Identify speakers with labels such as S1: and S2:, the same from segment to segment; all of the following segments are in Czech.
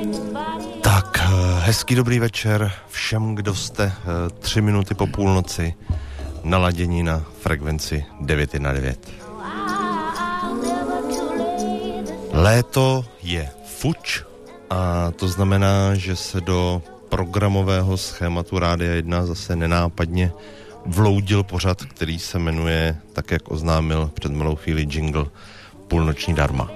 S1: Tak, hezký dobrý večer všem, kdo jste 3 minuty po půlnoci naladění na frekvenci 919. Léto je fuč a to znamená, že se do programového schématu Rádia 1 zase nenápadně vloudil pořad, který se jmenuje, tak jak oznámil před malou chvíli jingle, Půlnoční darma.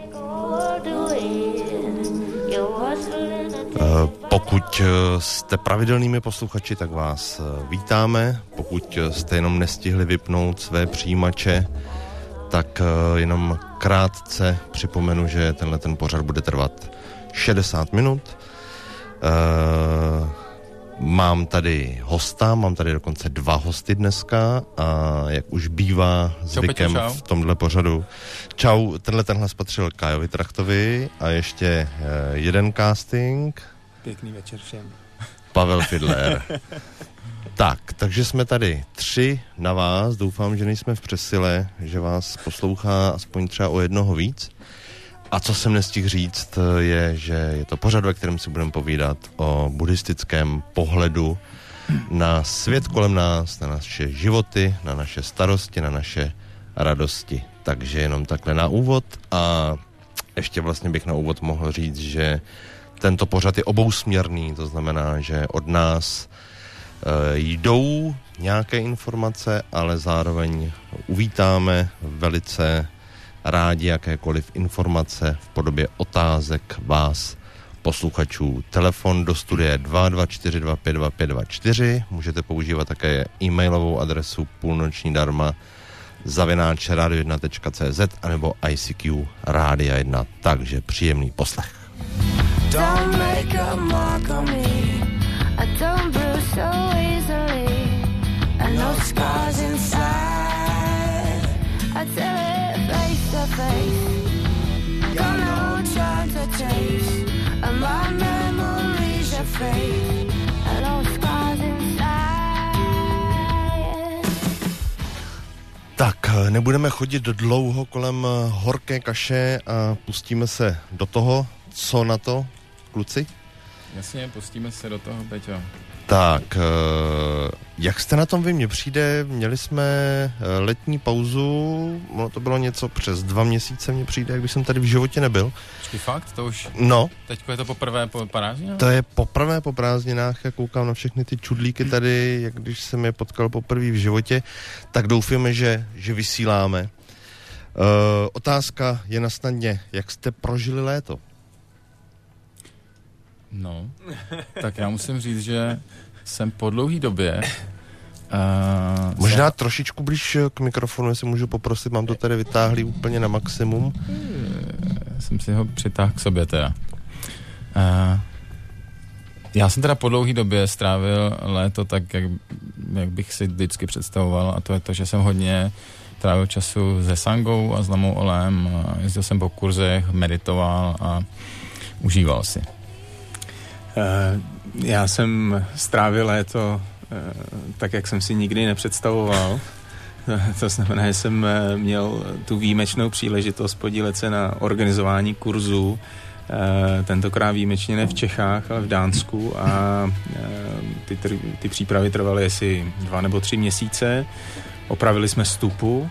S1: Pokud jste pravidelnými posluchači, tak vás vítáme. Pokud jste jenom nestihli vypnout své přijímače, tak jenom krátce připomenu, že ten pořad bude trvat 60 minut. Mám tady hosta, mám tady dokonce 2 hosty dneska a jak už bývá zvykem v tomhle pořadu. Čau, tenhle hlas patřil Kájovi Trachtovi a ještě jeden casting.
S2: Pěkný večer všem.
S1: Pavel Fidler. Tak, takže jsme tady 3 na vás, doufám, že nejsme v přesile, že vás poslouchá aspoň třeba o jednoho víc. A co jsem nestihl říct, je, že je to pořad, ve kterém si budeme povídat o buddhistickém pohledu na svět kolem nás, na naše životy, na naše starosti, na naše radosti. Takže jenom takhle na úvod a ještě vlastně bych na úvod mohl říct, že tento pořad je obousměrný, to znamená, že od nás jdou nějaké informace, ale zároveň uvítáme velice rádi jakékoliv informace v podobě otázek vás, posluchačů. Telefon do studia 224252524. Můžete používat také e-mailovou adresu půlnočnídarma@radio1.cz anebo ICQ Rádia 1. Takže příjemný poslech. Don't make a mark on me. I don't bruise so easily. And no scars inside. I tell it face to face. Got no time to chase. And my memories are fade. And no scars inside. Tak, nebudeme chodit dlouho kolem horké kaše a pustíme se do toho. Co na to, kluci?
S2: Jasně, pustíme se do toho, Peťo.
S1: Tak, jak jste na tom vy? Mně přijde, měli jsme letní pauzu, ono to bylo něco přes 2 měsíce, mně přijde, jak bych jsem tady v životě nebyl.
S2: Počkej, fakt? To už...
S1: No.
S2: Teďko je to poprvé po prázdninách?
S1: To je poprvé po prázdninách, jak koukám na všechny ty čudlíky tady, jak když jsem je potkal poprvé v životě, tak doufáme, že vysíláme. Otázka je na snadně, jak jste prožili léto?
S2: No, tak já musím říct, že jsem po dlouhý době...
S1: Možná trošičku blíž k mikrofonu, jestli můžu poprosit, mám to tady vytáhlý úplně na maximum.
S2: Jsem si ho přitáhl k sobě teda. Já jsem teda po dlouhý době strávil léto tak, jak bych si vždycky představoval, a to je to, že jsem hodně trávil času se sangou a s lamou olem, jezdil jsem po kurzech, meditoval a užíval si.
S3: Já jsem strávil léto tak, jak jsem si nikdy nepředstavoval. To znamená, že jsem měl tu výjimečnou příležitost podílet se na organizování kurzů, tentokrát výjimečně ne v Čechách, ale v Dánsku, a ty přípravy trvaly asi 2 nebo 3 měsíce. Opravili jsme stupu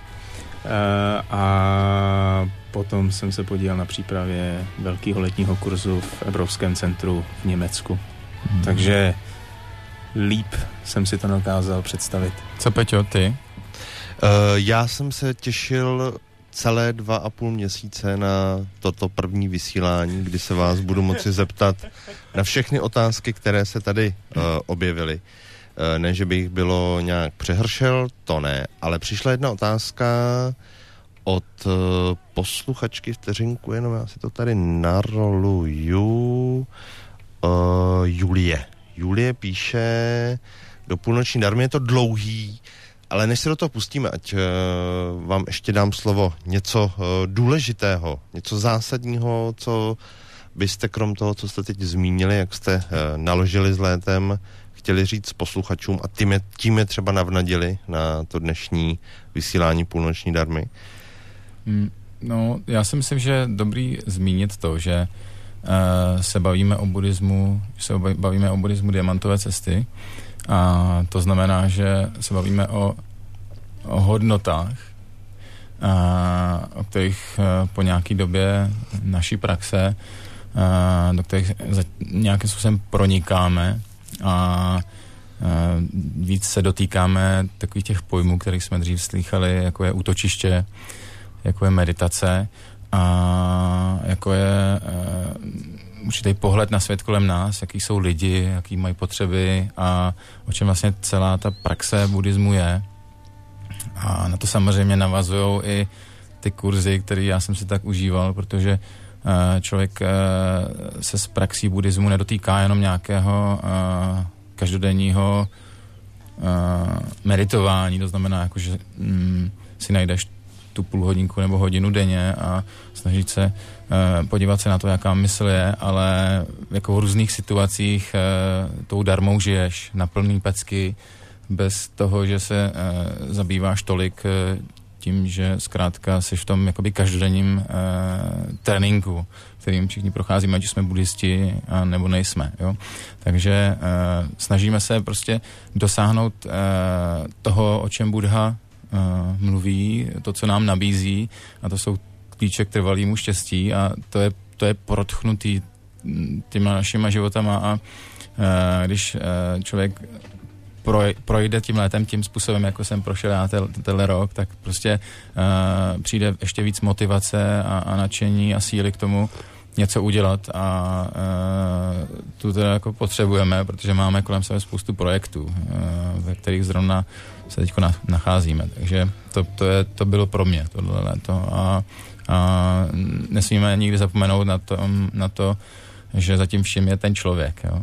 S3: a potom jsem se podílel na přípravě velkého letního kurzu v Evropském centru v Německu. Takže líp jsem si to dokázal představit.
S2: Co, Peťo, ty?
S1: Já jsem se těšil celé 2,5 měsíce na toto první vysílání, kdy se vás budu moci zeptat na všechny otázky, které se tady objevily. Ne, že by jich bylo nějak přehršel, to ne, ale přišla jedna otázka od posluchačky, vteřinku, jenom já si to tady naroluju. Julie píše do Půlnoční darmy, je to dlouhý, ale než se do toho pustíme, ať vám ještě dám slovo, něco důležitého, něco zásadního, co byste krom toho, co jste teď zmínili, jak jste naložili s létem, chtěli říct posluchačům a tím je třeba navnadili na to dnešní vysílání Půlnoční darmy?
S2: No, já si myslím, že je dobrý zmínit to, že se bavíme o buddhismu, diamantové cesty. A to znamená, že se bavíme o hodnotách, o kterých po nějaké době naší praxe, do kterých nějakým způsobem pronikáme a víc se dotýkáme takových těch pojmů, kterých jsme dřív slýchali, jako je útočiště, jako je meditace a jako je určitý pohled na svět kolem nás, jaký jsou lidi, jaký mají potřeby a o čem vlastně celá ta praxe buddhismu je. A na to samozřejmě navazují i ty kurzy, které já jsem si tak užíval, protože člověk se s praxí buddhismu nedotýká jenom nějakého každodenního meditování, to znamená, jako, že si najdeš tu půl hodinku nebo hodinu denně a snažit se podívat se na to, jaká mysl je, ale jako v různých situacích tou darmou žiješ na plný pecky, bez toho, že se zabýváš tolik tím, že zkrátka jsi v tom jakoby každodenním tréninku, kterým všichni procházíme, ať jsme buddhisti a nebo nejsme. Jo? Takže snažíme se prostě dosáhnout toho, o čem Buddha mluví, to, co nám nabízí, a to jsou klíče k trvalému štěstí a to je protchnutý těma našima životama a když člověk projde tím létem tím způsobem, jako jsem prošel já tenhle rok, tak prostě přijde ještě víc motivace a nadšení a síly k tomu něco udělat a tu teda jako potřebujeme, protože máme kolem sebe spoustu projektů, ve kterých zrovna se teď nacházíme. Takže to bylo pro mě tohle léto a nesmíme nikdy zapomenout na to, že zatím vším je ten člověk. Jo.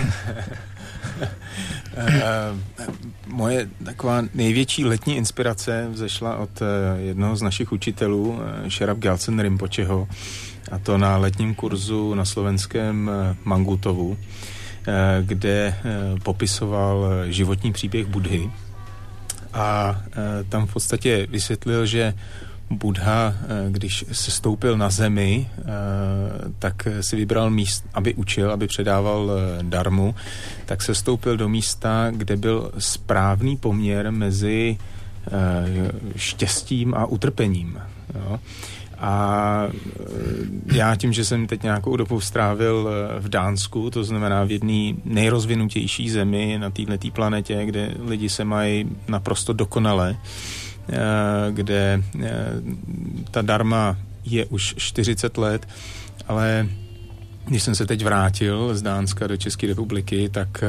S3: Moje taková největší letní inspirace vzešla od jednoho z našich učitelů, Sherab Gyaltsen Rinpocheho, a to na letním kurzu na slovenském Mangutovu, kde popisoval životní příběh Buddhy a tam v podstatě vysvětlil, že Buddha, když se stoupil na zemi, tak si vybral míst, aby učil, aby předával darmu, tak se stoupil do místa, kde byl správný poměr mezi štěstím a utrpením. Jo. A já tím, že jsem teď nějakou dobu strávil v Dánsku, to znamená v jedné nejrozvinutější zemi na této planetě, kde lidi se mají naprosto dokonale, kde ta darma je už 40 let, ale když jsem se teď vrátil z Dánska do České republiky,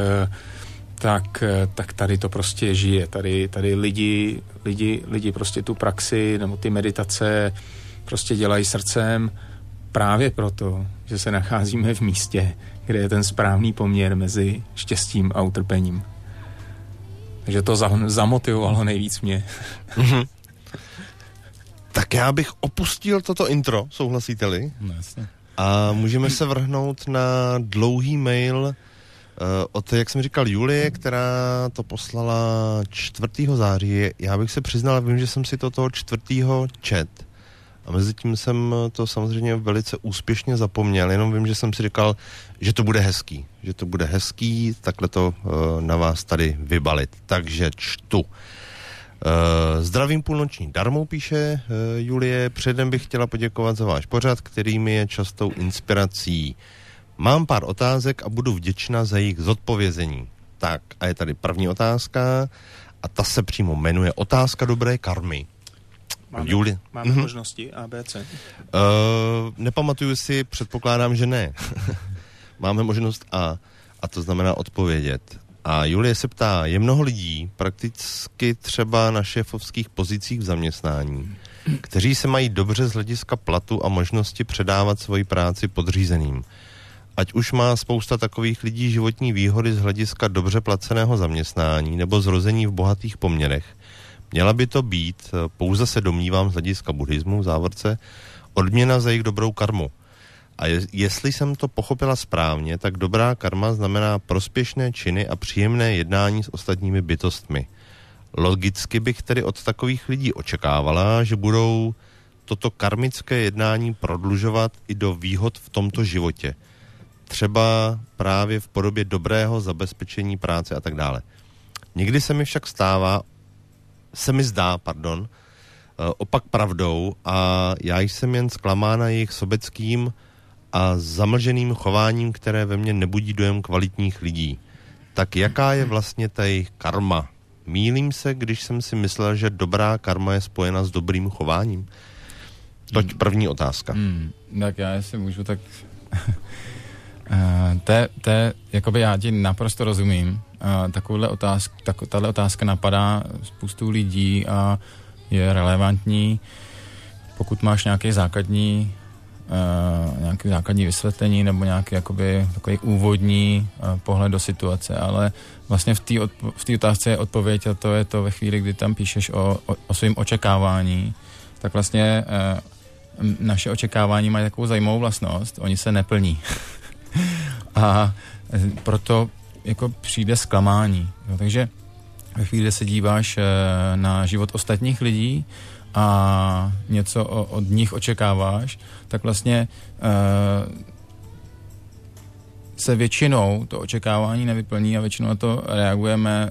S3: tak tady to prostě žije. Tady lidi prostě tu praxi nebo ty meditace prostě dělají srdcem právě proto, že se nacházíme v místě, kde je ten správný poměr mezi štěstím a utrpením. Takže to zamotivovalo nejvíc mě.
S1: Mm-hmm. Tak já bych opustil toto intro, souhlasíte-li?
S2: No, jasně.
S1: A můžeme se vrhnout na dlouhý mail od, jak jsem říkal, Julie, která to poslala 4. září. Já bych se přiznal, vím, že jsem si to toho 4. čet. A mezi tím jsem to samozřejmě velice úspěšně zapomněl, jenom vím, že jsem si říkal, že to bude hezký, takhle to na vás tady vybalit. Takže čtu. Zdravím půlnoční darmou, píše Julie. Předem bych chtěla poděkovat za váš pořad, který mi je častou inspirací. Mám pár otázek a budu vděčná za jejich zodpovězení. Tak, a je tady první otázka a ta se přímo jmenuje Otázka dobré karmy.
S3: Máme možnosti A, B, C?
S1: Nepamatuju si, předpokládám, že ne. Máme možnost a to znamená odpovědět. A Julie se ptá, je mnoho lidí, prakticky třeba na šéfovských pozicích v zaměstnání, kteří se mají dobře z hlediska platu a možnosti předávat svoji práci podřízeným. Ať už má spousta takových lidí životní výhody z hlediska dobře placeného zaměstnání nebo zrození v bohatých poměrech, měla by to být, pouze se domnívám z hlediska buddhismu, v závorce, odměna za jejich dobrou karmu. A jestli jsem to pochopila správně, tak dobrá karma znamená prospěšné činy a příjemné jednání s ostatními bytostmi. Logicky bych tedy od takových lidí očekávala, že budou toto karmické jednání prodlužovat i do výhod v tomto životě. Třeba právě v podobě dobrého zabezpečení práce a tak dále. Někdy se mi však zdá, opak pravdou a já jsem jen zklamána jejich sobeckým a zamlženým chováním, které ve mně nebudí dojem kvalitních lidí. Tak jaká je vlastně ta jejich karma? Mýlím se, když jsem si myslel, že dobrá karma je spojena s dobrým chováním? Toť první otázka.
S2: Tak já si můžu tak... jakoby já ti naprosto rozumím. Tahle otázka napadá spoustu lidí a je relevantní, pokud máš nějaký základní vysvětlení nebo nějaký jakoby takový úvodní pohled do situace, ale vlastně v té otázce je odpověď a to je to ve chvíli, kdy tam píšeš o svým očekávání, tak vlastně naše očekávání mají takovou zajímavou vlastnost, oni se neplní. A proto jako přijde zklamání. Jo, takže ve chvíli, kdy se díváš na život ostatních lidí a něco od nich očekáváš, tak vlastně se většinou to očekávání nevyplní a většinou na to reagujeme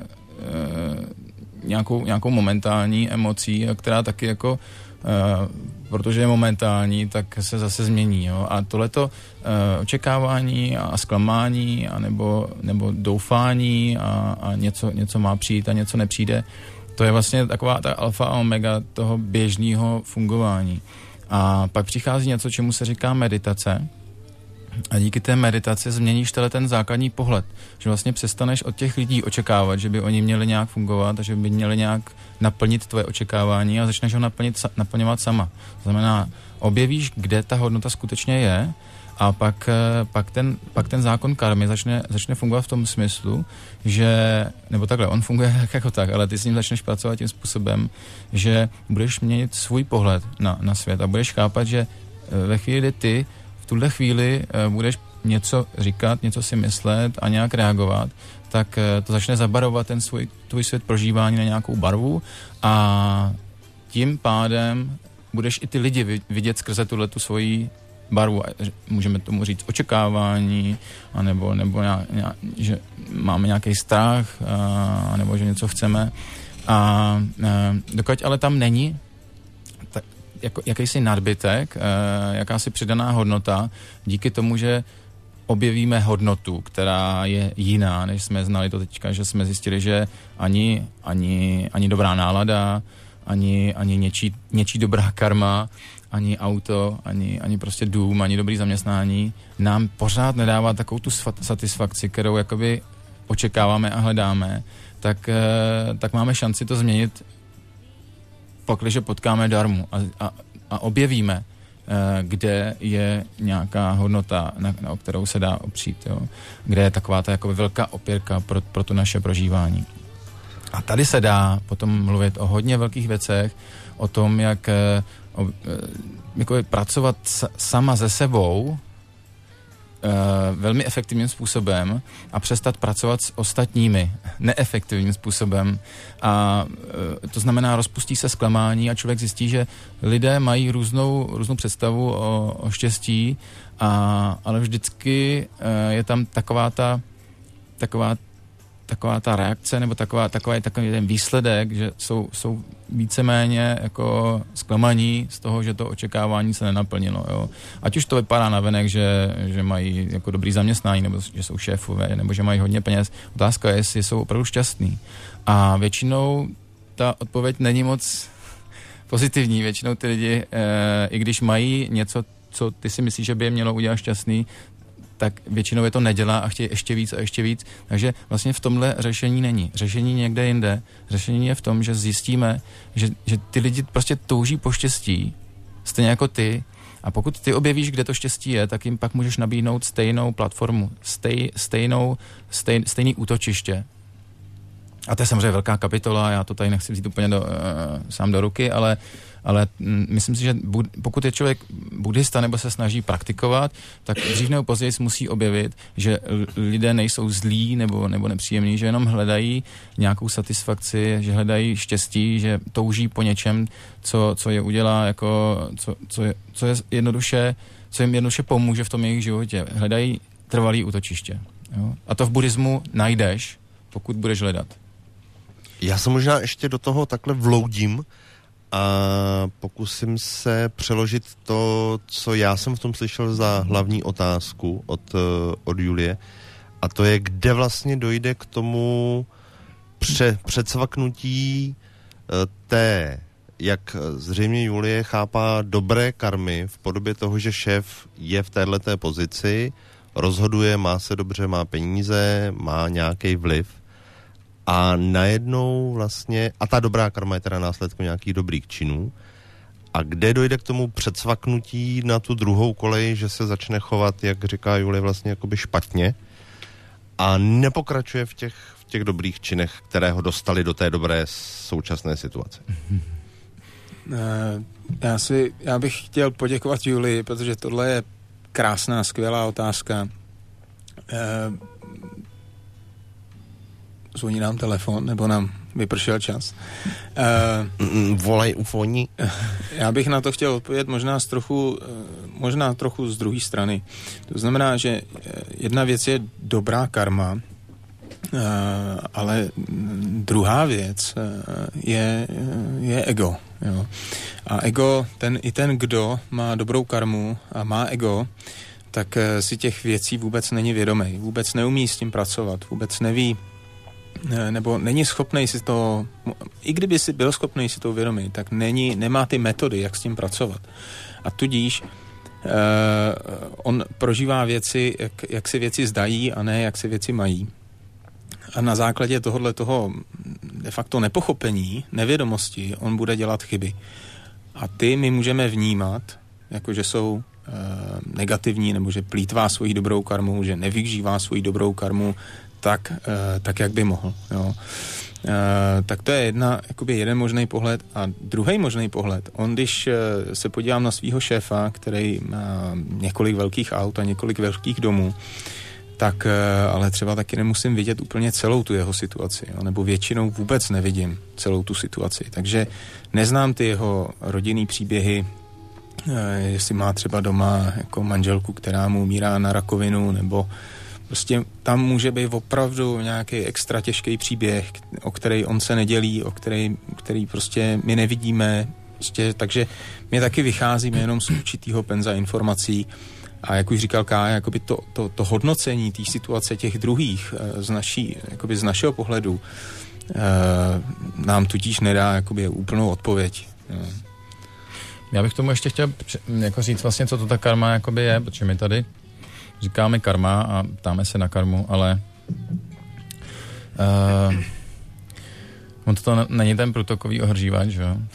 S2: nějakou momentální emocí, která taky jako protože je momentální, tak se zase změní. Jo? A tohleto očekávání a zklamání a nebo doufání a něco má přijít a něco nepřijde, to je vlastně taková ta alfa a omega toho běžného fungování. A pak přichází něco, čemu se říká meditace. A díky té meditaci změníš ten základní pohled. Že vlastně přestaneš od těch lidí očekávat, že by oni měli nějak fungovat a že by měli nějak naplnit tvoje očekávání a začneš ho naplňovat sama. To znamená, objevíš, kde ta hodnota skutečně je a pak ten zákon karmy začne fungovat v tom smyslu, že, nebo takhle, on funguje jako tak, ale ty s ním začneš pracovat tím způsobem, že budeš měnit svůj pohled na svět a budeš chápat, že ve chvíli, kdy ty v tuhle chvíli budeš něco říkat, něco si myslet a nějak reagovat, tak to začne zabarovat ten tvůj svět prožívání na nějakou barvu a tím pádem budeš i ty lidi vidět skrze tuhletu svoji barvu. Můžeme tomu říct očekávání, anebo že máme nějaký strach, nebo že něco chceme. A dokud ale tam není jakýsi nadbytek, jakási přidaná hodnota, díky tomu, že objevíme hodnotu, která je jiná, než jsme znali to teďka, že jsme zjistili, že ani dobrá nálada, ani něčí dobrá karma, ani auto, ani prostě dům, ani dobrý zaměstnání nám pořád nedává takovou tu satisfakci, kterou jakoby očekáváme a hledáme, tak máme šanci to změnit, pakliže potkáme dharmu a objevíme, kde je nějaká hodnota, o kterou se dá opřít, jo? Kde je taková ta jakoby velká opěrka pro to naše prožívání. A tady se dá potom mluvit o hodně velkých věcech, o tom, jak pracovat sama se sebou velmi efektivním způsobem a přestat pracovat s ostatními neefektivním způsobem. A to znamená, rozpustí se zklamání a člověk zjistí, že lidé mají různou představu o štěstí, ale vždycky je tam taková ta reakce nebo takový ten výsledek, že jsou víceméně jako zklamaní z toho, že to očekávání se nenaplnilo. Jo. Ať už to vypadá navenek, že mají jako dobrý zaměstnání, nebo že jsou šéfové, nebo že mají hodně peněz. Otázka je, jestli jsou opravdu šťastní. A většinou ta odpověď není moc pozitivní. Většinou ty lidi, i když mají něco, co ty si myslíš, že by je mělo udělat šťastný, tak většinou je to nedělá a chtějí ještě víc a ještě víc. Takže vlastně v tomhle řešení není. Řešení někde jinde. Řešení je v tom, že zjistíme, že ty lidi prostě touží po štěstí, stejně jako ty. A pokud ty objevíš, kde to štěstí je, tak jim pak můžeš nabídnout stejnou platformu, stejný útočiště. A to je samozřejmě velká kapitola, já to tady nechci vzít úplně sám do ruky, ale ale myslím si, že pokud je člověk buddhista nebo se snaží praktikovat, tak dřív nebo později musí objevit, že lidé nejsou zlí nebo nepříjemní, že jenom hledají nějakou satisfakci, že hledají štěstí, že touží po něčem, co je udělá, jako, co je jednoduše, co jim jednoduše pomůže v tom jejich životě. Hledají trvalý útočiště. Jo? A to v buddhismu najdeš, pokud budeš hledat.
S1: Já se možná ještě do toho takhle vloudím a pokusím se přeložit to, co já jsem v tom slyšel za hlavní otázku od Julie. A to je, kde vlastně dojde k tomu předsvaknutí té, jak zřejmě Julie chápá, dobré karmy v podobě toho, že šéf je v téhleté pozici, rozhoduje, má se dobře, má peníze, má nějaký vliv a najednou vlastně, a ta dobrá karma je teda následkem nějakých dobrých činů, a kde dojde k tomu předsvaknutí na tu druhou kolej, že se začne chovat, jak říká Julie, vlastně jakoby špatně a nepokračuje v těch dobrých činech, které ho dostali do té dobré současné situace.
S3: Já bych chtěl poděkovat Julii, protože tohle je krásná, skvělá otázka. Zvoní nám telefon, nebo nám vypršel čas.
S1: Volaj ufoní.
S3: Já bych na to chtěl odpovědět možná trochu z druhé strany. To znamená, že jedna věc je dobrá karma, ale druhá věc je ego. Jo. A ego, ten, kdo má dobrou karmu a má ego, tak si těch věcí vůbec není vědomý, vůbec neumí s tím pracovat, vůbec neví, nebo není schopný si to, i kdyby si byl schopný si to uvědomit, tak nemá ty metody, jak s tím pracovat. A tudíž on prožívá věci, jak si věci zdají a ne jak si věci mají. A na základě toho de facto nepochopení, nevědomosti, on bude dělat chyby. A ty my můžeme vnímat, jako že jsou negativní, nebo že plýtvá svoji dobrou karmu, že nevyužívá svoji dobrou karmu tak jak by mohl. Jo. Tak to je jeden možný pohled. A druhý možný pohled, když se podívám na svého šéfa, který má několik velkých aut a několik velkých domů, tak ale třeba taky nemusím vidět úplně celou tu jeho situaci, jo, nebo většinou vůbec nevidím celou tu situaci. Takže neznám ty jeho rodinný příběhy, jestli má třeba doma jako manželku, která mu umírá na rakovinu, nebo prostě tam může být opravdu nějaký extra těžký příběh, o který on se nedělí, který prostě my nevidíme. Prostě, takže my taky vycházíme jenom z určitýho penza informací. A jak už říkal Kája, jakoby to hodnocení té situace těch druhých z našeho pohledu nám tudíž nedá jakoby úplnou odpověď.
S2: Já bych tomu ještě chtěl jako říct vlastně, co to ta karma jakoby je, protože my tady říkáme karma a ptáme se na karmu, ale on to není ten průtokový ohřívač, že jo?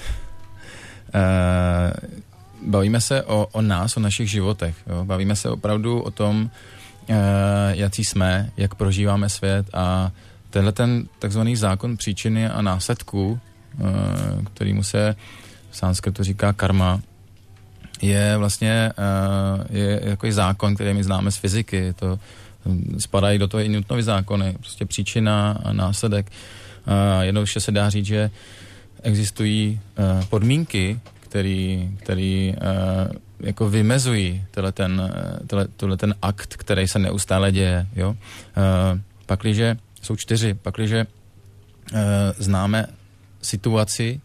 S2: Bavíme se o nás, o našich životech. Jo? Bavíme se opravdu o tom, jací jsme, jak prožíváme svět a tenhle ten takzvaný zákon příčiny a následků, kterýmu se v sanskrtu říká karma, je vlastně je takový zákon, který my známe z fyziky. To spadají do toho i Newtonovy zákony. Prostě příčina a následek. Jednoduše se dá říct, že existují podmínky, který jako vymezují tenhle ten akt, který se neustále děje. Jo? Pakliže jsou 4, pakliže známe situaci,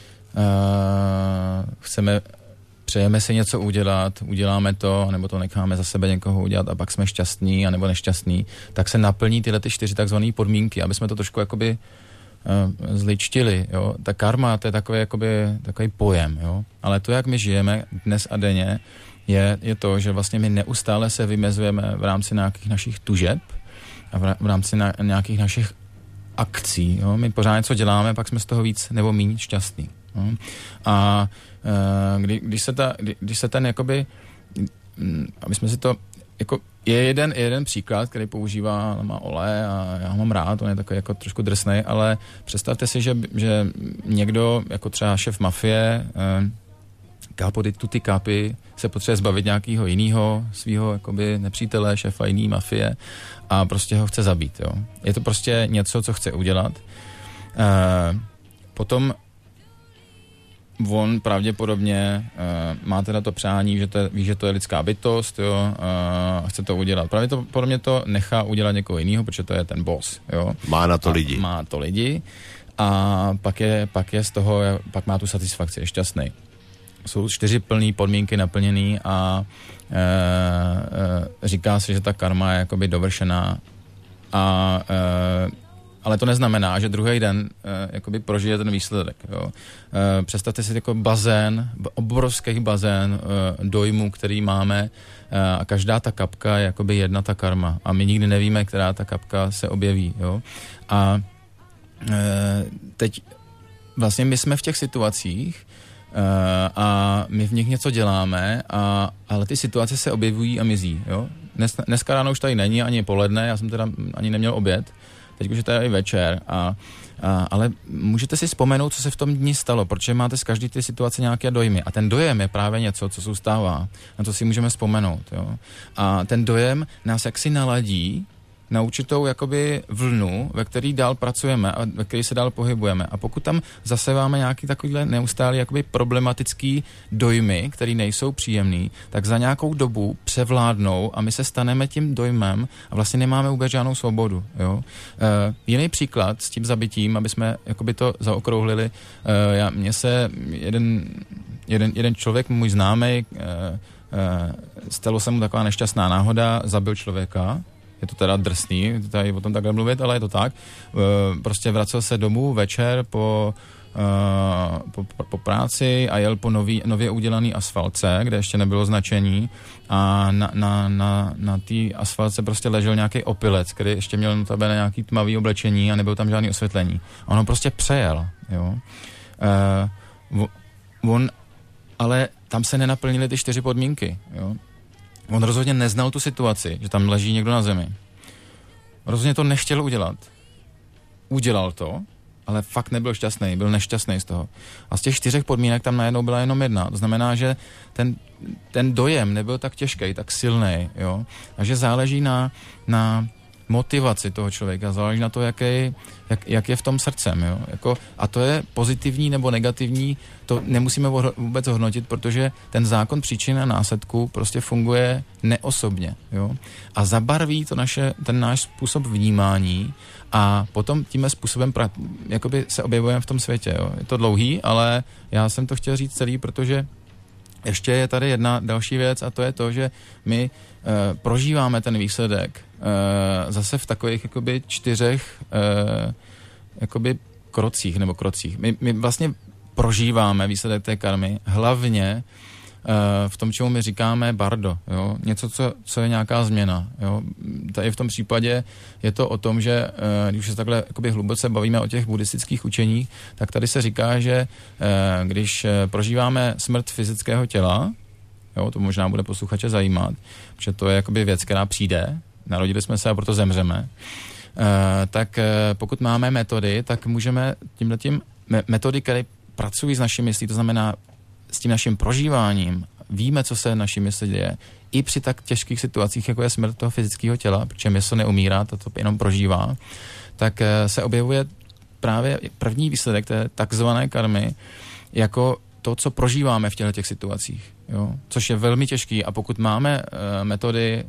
S2: přejeme si něco udělat, uděláme to, nebo to necháme za sebe někoho udělat a pak jsme šťastní, anebo nešťastní, tak se naplní tyhle 4 takzvané podmínky, aby jsme to trošku jakoby zličtili, jo. Ta karma, to je takový pojem, jo. Ale to, jak my žijeme dnes a denně, je to, že vlastně my neustále se vymezujeme v rámci nějakých našich tužeb a v rámci nějakých našich akcí, jo. My pořád něco děláme, pak jsme z toho víc nebo méně šťastní. Jo. A když se ten jakoby, aby jsme si to jako je jeden příklad, který používá, má Ole a já ho mám rád, on je takový jako trošku drsnej, ale představte si, že někdo, jako třeba šéf mafie, capo di tutti capi, se potřebuje zbavit nějakého jiného svého jakoby nepřítele, šéfa jiný mafie a prostě ho chce zabít. Jo. Je to prostě něco, co chce udělat. Potom on pravděpodobně má teda to přání, ví, že to je lidská bytost, jo, a chce to udělat. Pravděpodobně to nechá udělat někoho jiného, protože to je ten boss. Jo.
S1: Má na to lidi.
S2: Má to lidi a pak je z toho, pak má tu satisfakci, je šťastný. Jsou 4 plné podmínky naplněný a říká se, že ta karma je jakoby dovršená ale to neznamená, že druhý den jakoby prožije ten výsledek. Jo. Představte si jako bazén, obrovský bazén dojmů, který máme a každá ta kapka je jakoby jedna ta karma a my nikdy nevíme, která ta kapka se objeví. Jo. A teď vlastně my jsme v těch situacích a my v nich něco děláme, ale ty situace se objevují a mizí. Jo. Dneska ráno už tady není, ani poledne, já jsem teda ani neměl oběd, teď už je tady večer, ale můžete si vzpomenout, co se v tom dni stalo, protože máte z každé ty situace nějaké dojmy. A ten dojem je právě něco, co zůstává. Na to si můžeme vzpomenout. Jo? A ten dojem nás jaksi naladí na určitou jakoby vlnu, ve který dál pracujeme a ve který se dál pohybujeme. A pokud tam zaseváme nějaký takovýhle neustálý jakoby problematický dojmy, který nejsou příjemný, tak za nějakou dobu převládnou a my se staneme tím dojmem a vlastně nemáme vůbec žádnou svobodu. Jo? Jiný příklad s tím zabitím, aby jsme jakoby to zaokrouhlili, mně se jeden člověk, můj známý, stalo se mu taková nešťastná náhoda, zabil člověka. Je to teda drsný, tady o tom takhle mluvit, ale je to tak. Prostě vracel se domů večer po práci a jel po nově udělaný asfaltce, kde ještě nebylo značení a na té asfaltce prostě ležel nějaký opilec, který ještě měl na tebe nějaký tmavý oblečení a nebylo tam žádný osvětlení. A on ho prostě přejel. Jo. Ale tam se nenaplnily ty 4 podmínky. Jo. On rozhodně neznal tu situaci, že tam leží někdo na zemi. Rozhodně to nechtěl udělat. Udělal to, ale fakt nebyl šťastný, byl nešťastný z toho. A z těch 4 podmínek tam najednou byla jenom jedna. To znamená, že ten dojem nebyl tak těžký, tak silný, jo. A že záleží na motivaci toho člověka, záleží na to, jak je v tom srdcem, jo. Jako, a to je pozitivní nebo negativní, to nemusíme vůbec hodnotit, protože ten zákon příčiny a následku prostě funguje neosobně, jo. A zabarví to ten náš způsob vnímání a potom tímhle způsobem jakoby se objevujeme v tom světě, jo. Je to dlouhý, ale já jsem to chtěl říct celý, protože ještě je tady jedna další věc a to je to, že my prožíváme ten výsledek zase v takových jakoby 4 jakoby krocích. My vlastně prožíváme výsledek té karmy hlavně v tom, čemu my říkáme bardo, jo? Něco, co je nějaká změna. Jo? Tady v tom případě je to o tom, že když se takhle jakoby hluboce bavíme o těch buddhistických učeních, tak tady se říká, že když prožíváme smrt fyzického těla, jo, to možná bude posluchače zajímat, protože to je jakoby věc, která přijde, narodili jsme se a proto zemřeme, tak pokud máme metody, tak můžeme tímhletím metody, které pracují s naší myslí, to znamená s tím naším prožíváním, víme, co se naší mysli děje, i při tak těžkých situacích, jako je smrt toho fyzického těla, protože mysl neumírá, to jenom prožívá, tak se objevuje právě první výsledek té takzvané karmy jako to, co prožíváme v těchto situacích. Jo? Což je velmi těžký a pokud máme metody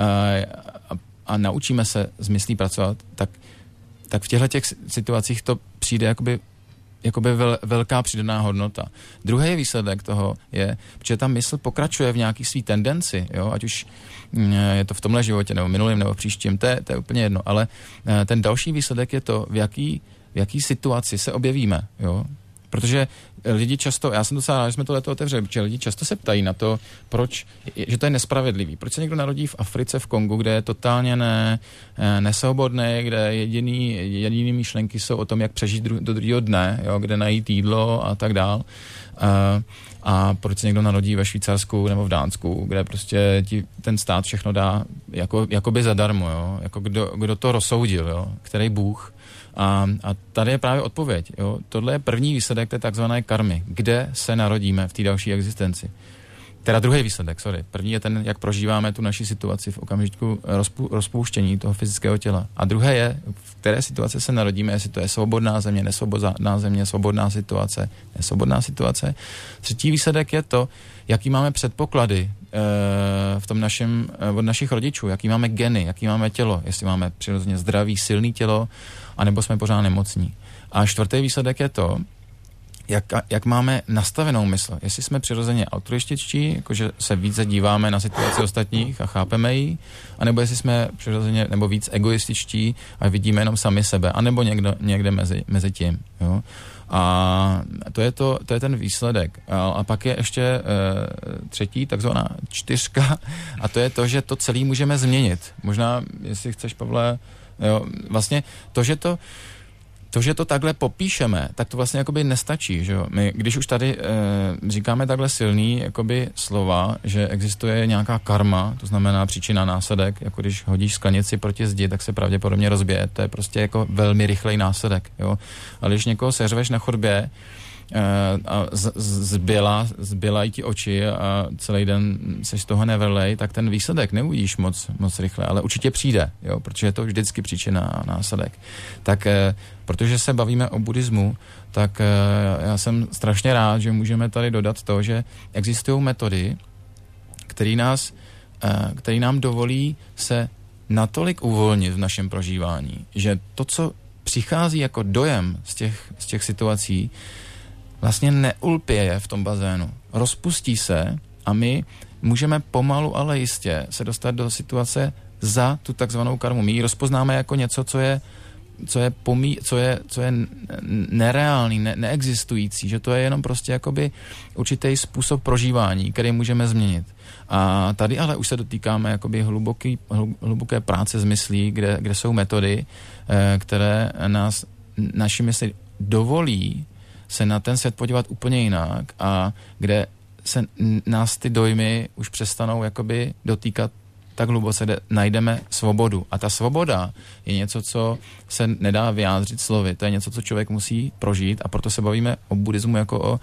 S2: a naučíme se s myslí pracovat, tak v těchto situacích to přijde jakoby velká přidaná hodnota. Druhý výsledek toho je, že ta mysl pokračuje v nějaký svý tendenci, jo? Ať už je to v tomhle životě, nebo minulým, nebo v příštím, to je úplně jedno, ale ten další výsledek je to, v jaký situaci se objevíme, jo? Protože lidi často, já jsem docela rád, že jsme tohleto otevřeli, protože lidi často se ptají na to, proč, že to je nespravedlivý. Proč se někdo narodí v Africe, v Kongu, kde je totálně nesvobodné, kde jediný myšlenky jsou o tom, jak přežít do druhého dne, jo, kde najít jídlo a tak dál. A proč se někdo narodí ve Švýcarsku nebo v Dánsku, kde prostě ten stát všechno dá jakoby zadarmo, jo? Jako kdo to rozsoudil, jo? Který Bůh. A tady je právě odpověď. Jo? Tohle je první výsledek té takzvané karmy, kde se narodíme v té další existenci. Teda druhý výsledek, sorry. První je ten, jak prožíváme tu naši situaci v okamžiku rozpouštění toho fyzického těla. A druhé je, v které situaci se narodíme, jestli to je svobodná země, nesvobodná země, svobodná situace, nesvobodná situace. Třetí výsledek je to, jaký máme předpoklady v tom od našich rodičů, jaký máme geny, jaký máme tělo, jestli máme přirozeně zdravý, silný tělo, anebo jsme pořád nemocní. A čtvrtý výsledek je to, jak máme nastavenou mysl. Jestli jsme přirozeně altruističtí, jakože se více díváme na situaci ostatních a chápeme ji, anebo jestli jsme přirozeně nebo víc egoističtí a vidíme jenom sami sebe, anebo někde mezi tím. Jo? A to je ten výsledek. A pak je ještě třetí, takzvaná 4, a to je to, že to celé můžeme změnit. Možná, jestli chceš, Pavle, jo, vlastně to, že to takhle popíšeme, tak to vlastně jakoby nestačí, že jo. My, když už tady říkáme takhle silný jakoby slova, že existuje nějaká karma, to znamená příčina následek, jako když hodíš sklenici proti zdi, tak se pravděpodobně rozbije, to je prostě jako velmi rychlej následek, jo. Ale když někoho seřveš na chodbě a zbylají ti oči a celý den seš z toho nevrlej, tak ten výsledek neuvidíš moc rychle, ale určitě přijde, jo, protože je to vždycky příčina a následek. Tak protože se bavíme o buddhismu, tak já jsem strašně rád, že můžeme tady dodat to, že existují metody, které nám dovolí se natolik uvolnit v našem prožívání, že to, co přichází jako dojem z těch situací, vlastně neulpěje v tom bazénu. Rozpustí se a my můžeme pomalu, ale jistě se dostat do situace za tu takzvanou karmu. My ji rozpoznáme jako něco, co je nereálný, neexistující, že to je jenom prostě jakoby určitý způsob prožívání, který můžeme změnit. A tady ale už se dotýkáme jakoby hluboké práce s myslí, kde jsou metody, které naši mysli dovolí se na ten svět podívat úplně jinak a kde se nás ty dojmy už přestanou jakoby dotýkat tak hluboce, kde najdeme svobodu. A ta svoboda je něco, co se nedá vyjádřit slovy. To je něco, co člověk musí prožít a proto se bavíme o buddhismu jako o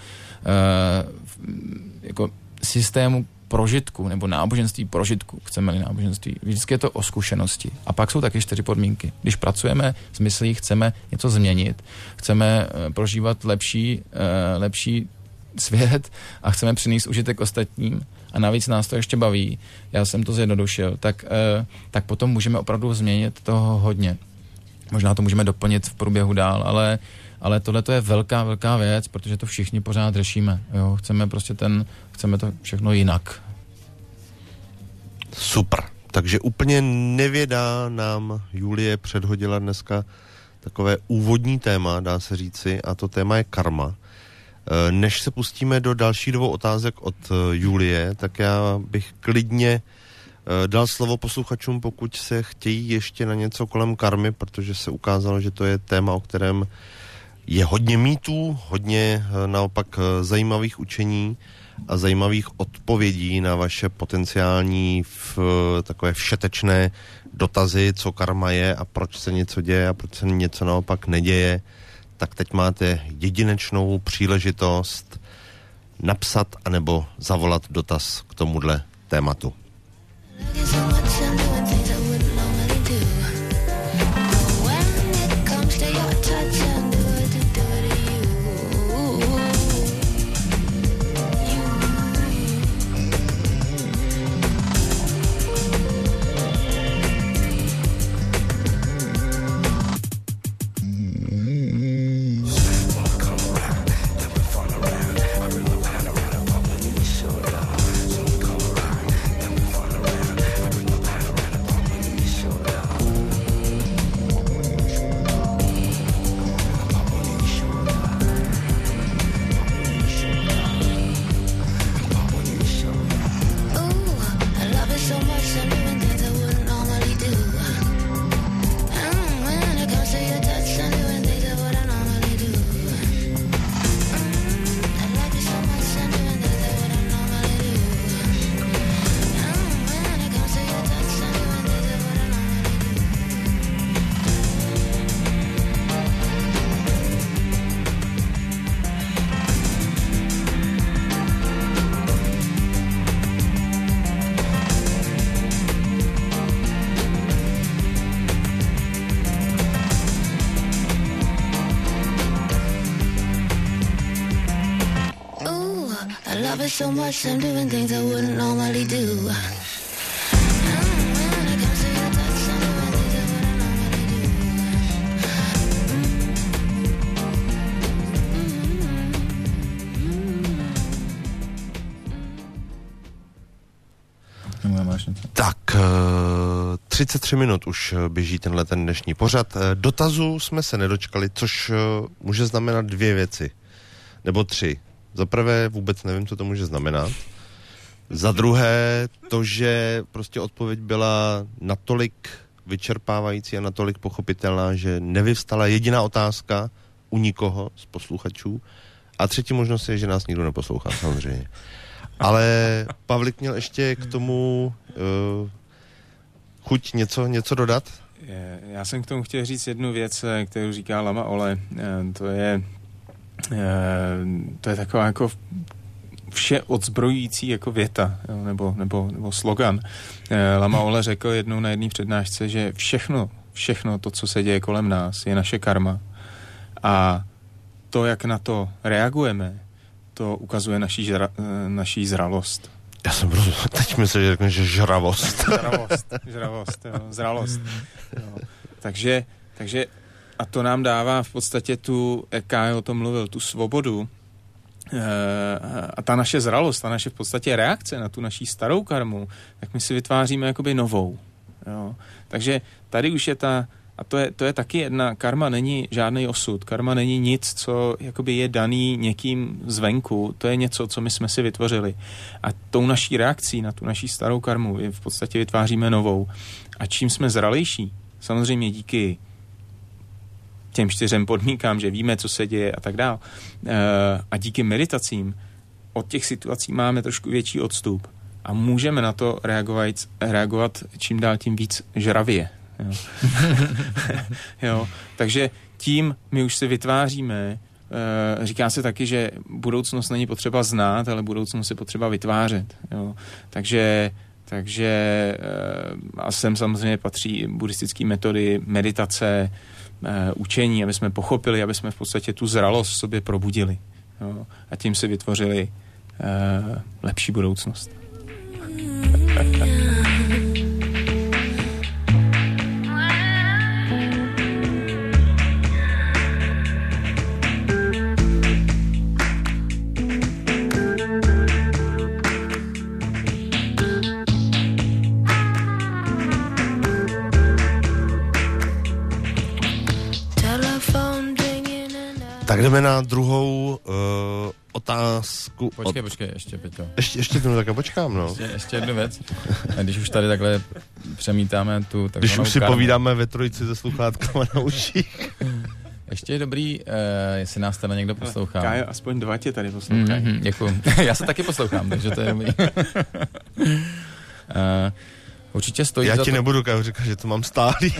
S2: jako systému prožitku nebo náboženství prožitku, chceme-li náboženství. Vždycky je to o zkušenosti. A pak jsou taky 4 podmínky. Když pracujeme s myslí, chceme něco změnit, chceme prožívat lepší svět a chceme přinést užitek ostatním a navíc nás to ještě baví, já jsem to zjednodušil, tak potom můžeme opravdu změnit toho hodně. Možná to můžeme doplnit v průběhu dál, ale tohle to je velká věc, protože to všichni pořád řešíme. Jo? Chceme to všechno jinak.
S1: Super. Takže úplně nevědá nám Julie předhodila dneska takové úvodní téma, dá se říci, a to téma je karma. Než se pustíme do dalších 2 otázek od Julie, tak já bych klidně dal slovo posluchačům, pokud se chtějí ještě na něco kolem karmy, protože se ukázalo, že to je téma, o kterém je hodně mýtů, hodně naopak zajímavých učení a zajímavých odpovědí na vaše potenciální takové všetečné dotazy, co karma je a proč se něco děje a proč se něco naopak neděje. Tak teď máte jedinečnou příležitost napsat anebo zavolat dotaz k tomuhle tématu.
S4: love it so much, I'm doing things I wouldn't normally do.
S1: Tak, 33 minut už běží tenhle ten dnešní pořad. Dotazů jsme se nedočkali, což může znamenat dvě věci. Nebo tři. Za prvé vůbec nevím, co to může znamenat. Za druhé to, že prostě odpověď byla natolik vyčerpávající a natolik pochopitelná, že nevyvstala jediná otázka u nikoho z posluchačů. A třetí možnost je, že nás nikdo neposlouchá, samozřejmě. Ale Pavlik měl ještě k tomu chuť něco dodat?
S3: Já jsem k tomu chtěl říct jednu věc, kterou říká Lama Ole. To je taková jako vše odzbrojující jako věta, nebo slogan. Lama Ole řekl jednou na jedné přednášce, že všechno to, co se děje kolem nás, je naše karma. A to, jak na to reagujeme, to ukazuje naší zralost.
S1: Já jsem teď myslel, že řekne, že žravost.
S3: Žravost, jo, zralost. Jo. Takže a to nám dává v podstatě tu, jak Kájo o tom mluvil, tu svobodu a ta naše zralost, ta naše v podstatě reakce na tu naší starou karmu, tak my si vytváříme jakoby novou. Jo. Takže tady už je a to je taky jedna, karma není žádný osud, karma není nic, co jakoby je daný někým zvenku, to je něco, co my jsme si vytvořili. A tou naší reakcí na tu naší starou karmu v podstatě vytváříme novou. A čím jsme zralejší, samozřejmě díky těm 4 podmínkám, že víme, co se děje a tak dál, a díky meditacím od těch situací máme trošku větší odstup a můžeme na to reagovat čím dál tím víc žravě. Jo. Jo. Takže tím my už si vytváříme, říká se taky, že budoucnost není potřeba znát, ale budoucnost je potřeba vytvářet. Jo. Takže a sem samozřejmě patří buddhistické metody, meditace, učení, aby jsme pochopili, aby jsme v podstatě tu zralost v sobě probudili. Jo. A tím si vytvořili lepší budoucnost.
S1: Tak jdeme na druhou otázku.
S2: Počkej, ještě, Peťo.
S1: Ještě to takhle počkám, no.
S2: Ještě jednu věc. Když už tady takhle přemítáme tu takzvanou
S1: Když už si
S2: karmu.
S1: povídáme ve trojici se sluchátkama na uších.
S2: Ještě je dobrý, jestli nás tady někdo poslouchá.
S3: Kájo, aspoň 2 tě tady poslouchají.
S2: Děkuji. Já se taky poslouchám, takže to je dobrý. Určitě stojí
S1: Já
S2: za
S1: ti
S2: to...
S1: nebudu, Kájo, říkat, že to mám stálý.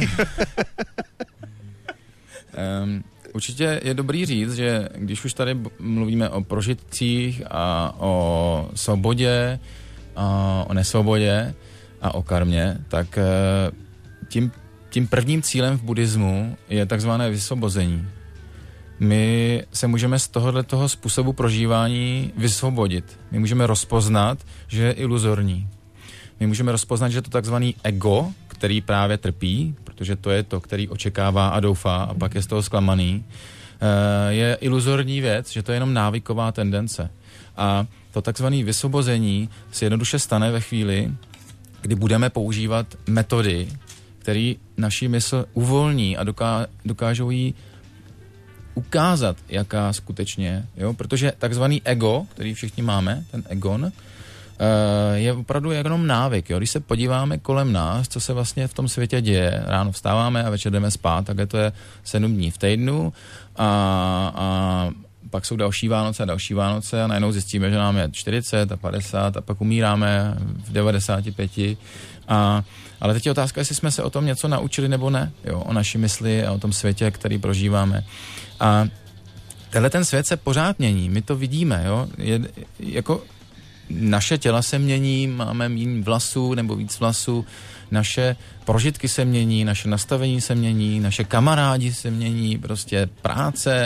S2: Určitě je dobrý říct, že když už tady mluvíme o prožitcích a o svobodě, a o nesvobodě a o karmě, tak tím prvním cílem v buddhismu je takzvané vysvobození. My se můžeme z tohoto způsobu prožívání vysvobodit. My můžeme rozpoznat, že je iluzorní. My můžeme rozpoznat, že je to takzvaný ego, který právě trpí, protože to je to, který očekává a doufá a pak je z toho zklamaný, je iluzorní věc, že to je jenom návyková tendence. A to takzvané vysvobození se jednoduše stane ve chvíli, kdy budeme používat metody, které naši mysl uvolní a dokážou jí ukázat, jaká skutečně, jo? Protože takzvaný ego, který všichni máme, ten egon, je opravdu jenom návyk. Jo? Když se podíváme kolem nás, co se vlastně v tom světě děje, ráno vstáváme a večer jdeme spát, tak to je 7 dní v týdnu a pak jsou další Vánoce a najednou zjistíme, že nám je 40 a 50 a pak umíráme v 95. Ale teď je otázka, jestli jsme se o tom něco naučili nebo ne, jo? O naší mysli a o tom světě, který prožíváme. A tenhle ten svět se pořád mění, my to vidíme, jo? Jako naše těla se mění, máme méně vlasů nebo víc vlasů, naše prožitky se mění, naše nastavení se mění, naše kamarádi se mění, prostě práce,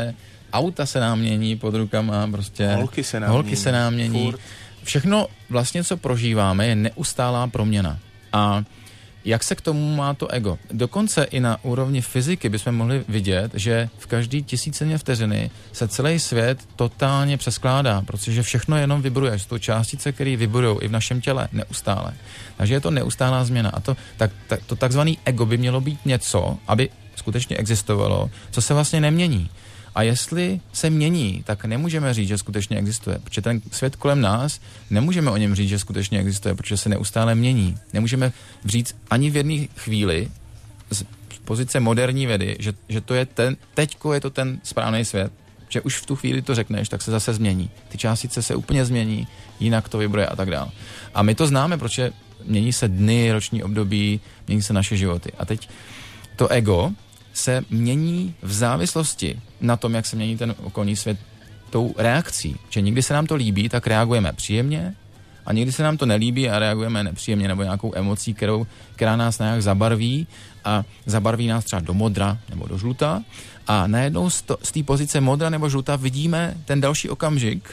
S2: auta se nám mění pod rukama, prostě holky se nám mění. Všechno vlastně, co prožíváme, je neustálá proměna. A jak se k tomu má to ego? Dokonce i na úrovni fyziky bychom mohli vidět, že v každý tisícině vteřiny se celý svět totálně přeskládá, protože všechno jenom vibruje. Jsou to částice, které vibrují i v našem těle neustále. Takže je to neustálá změna. A to takzvaný ego by mělo být něco, aby skutečně existovalo, co se vlastně nemění. A jestli se mění, tak nemůžeme říct, že skutečně existuje. Protože ten svět kolem nás, nemůžeme o něm říct, že skutečně existuje, protože se neustále mění. Nemůžeme říct ani v jedné chvíli z pozice moderní vědy, že to je teďko je to ten správný svět. Že už v tu chvíli to řekneš, tak se zase změní. Ty částice se úplně změní, jinak to vibruje a tak dále. A my to známe, protože mění se dny, roční období, mění se naše životy. A teď to ego se mění v závislosti na tom, jak se mění ten okolní svět tou reakcí. Že někdy se nám to líbí, tak reagujeme příjemně a někdy se nám to nelíbí a reagujeme nepříjemně nebo nějakou emocí, která nás nějak zabarví a zabarví nás třeba do modra nebo do žluta a najednou z té pozice modra nebo žluta vidíme ten další okamžik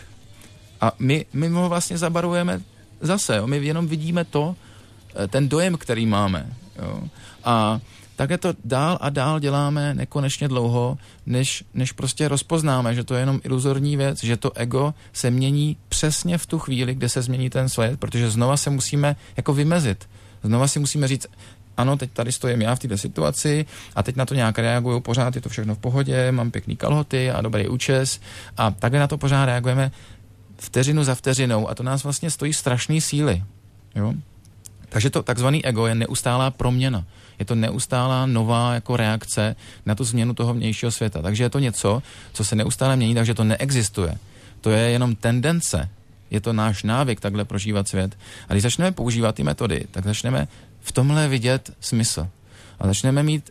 S2: a my ho vlastně zabarvujeme zase. Jo? My jenom vidíme ten dojem, který máme. Jo? A takhle to dál a dál děláme nekonečně dlouho, než prostě rozpoznáme, že to je jenom iluzorní věc, že to ego se mění přesně v tu chvíli, kde se změní ten svět, protože znova se musíme jako vymezit. Znova si musíme říct, ano, teď tady stojím já v této situaci a teď na to nějak reaguju, pořád je to všechno v pohodě, mám pěkný kalhoty a dobrý účes a takhle na to pořád reagujeme vteřinu za vteřinou a to nás vlastně stojí strašný síly. Jo? Takže to takzvaný ego je neustálá proměna. Je to neustálá nová jako reakce na tu změnu toho vnějšího světa. Takže je to něco, co se neustále mění, takže to neexistuje. To je jenom tendence. Je to náš návyk takhle prožívat svět. A když začneme používat ty metody, tak začneme v tomhle vidět smysl. A začneme mít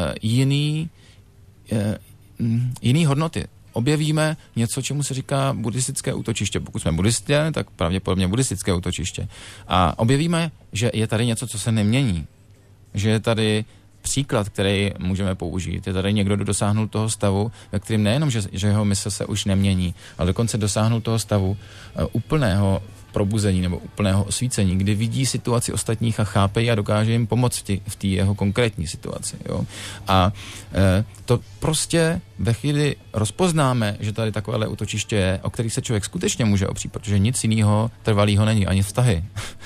S2: jiný hodnoty. Objevíme něco, čemu se říká buddhistické útočiště. Pokud jsme buddhisté, tak pravděpodobně buddhistické útočiště. A objevíme, že je tady něco, co se nemění. Že je tady příklad, který můžeme použít. Je tady někdo, kdo dosáhnul toho stavu, ve kterém nejenom, že jeho mysl se už nemění, ale dokonce dosáhnul toho stavu úplného probuzení nebo úplného osvícení, kdy vidí situaci ostatních a chápe a dokáže jim pomoct v té jeho konkrétní situaci. Jo? A to prostě ve chvíli rozpoznáme, že tady takovéhle útočiště je, o který se člověk skutečně může opřít, protože nic jiného trvalého není, ani vztahy,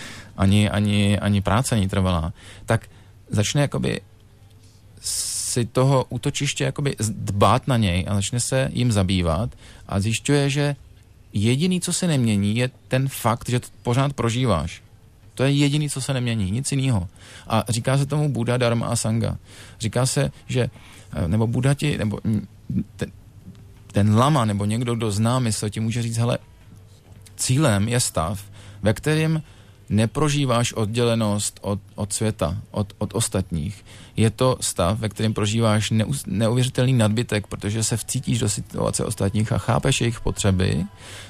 S2: ani práce není trvalá, tak začne jakoby si toho útočiště jakoby dbát na něj a začne se jim zabývat a zjišťuje, že jediný, co se nemění, je ten fakt, že to pořád prožíváš. To je jediný, co se nemění, nic jiného. A říká se tomu Buddha, Dharma a Sangha. Říká se, že nebo Buddhati, nebo ten lama, nebo někdo, kdo zná mysl, ti může říct, hele, cílem je stav, ve kterém neprožíváš oddělenost od světa, od ostatních. Je to stav, ve kterém prožíváš neuvěřitelný nadbytek, protože se vcítíš do situace ostatních a chápeš jejich potřeby,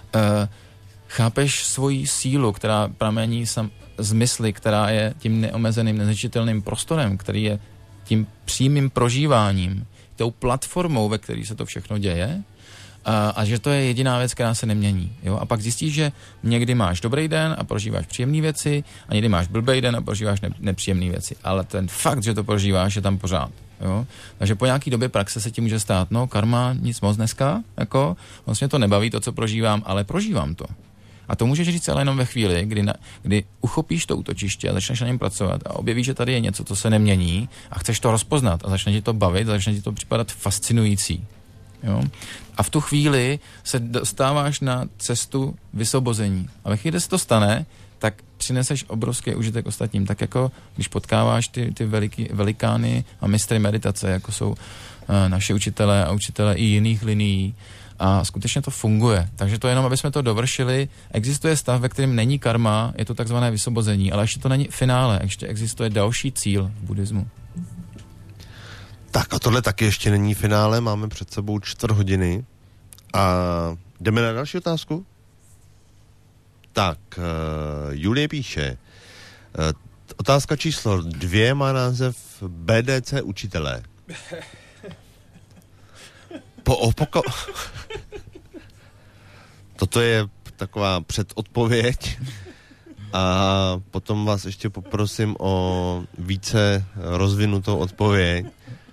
S2: chápeš svoji sílu, která pramení z mysli, která je tím neomezeným, neznečitelným prostorem, který je tím přímým prožíváním, tou platformou, ve které se to všechno děje, a že to je jediná věc, která se nemění. Jo? A pak zjistíš, že někdy máš dobrý den a prožíváš příjemné věci a někdy máš blbej den a prožíváš nepříjemné věci. Ale ten fakt, že to prožíváš, je tam pořád. Jo? Takže po nějaký době praxe se ti může stát, no karma, nic moc dneska, jako, vlastně to nebaví to, co prožívám, ale prožívám to. A to můžeš říct ale jenom ve chvíli, kdy uchopíš to útočiště a začneš na něm pracovat a objevíš, že tady je něco, co se nemění a chceš to rozpoznat a začne ti to bavit a začne ti to připadat fascinující. Jo? A v tu chvíli se dostáváš na cestu vysvobození. A ve chvíli, kdy se to stane, tak přineseš obrovský užitek ostatním. Tak jako když potkáváš ty velikány a mistry meditace, jako jsou naši učitelé a učitelé i jiných linií. A skutečně to funguje. Takže to jenom, aby jsme to dovršili. Existuje stav, ve kterém není karma, je to takzvané vysvobození, ale ještě to není finále, ještě existuje další cíl v buddhismu.
S1: Tak a tohle taky ještě není finále, máme před sebou 4 hodiny a jdeme na další otázku? Tak, Julie píše, otázka číslo 2 má název BDC učitelé. Toto je taková předodpověď a potom vás ještě poprosím o více rozvinutou odpověď.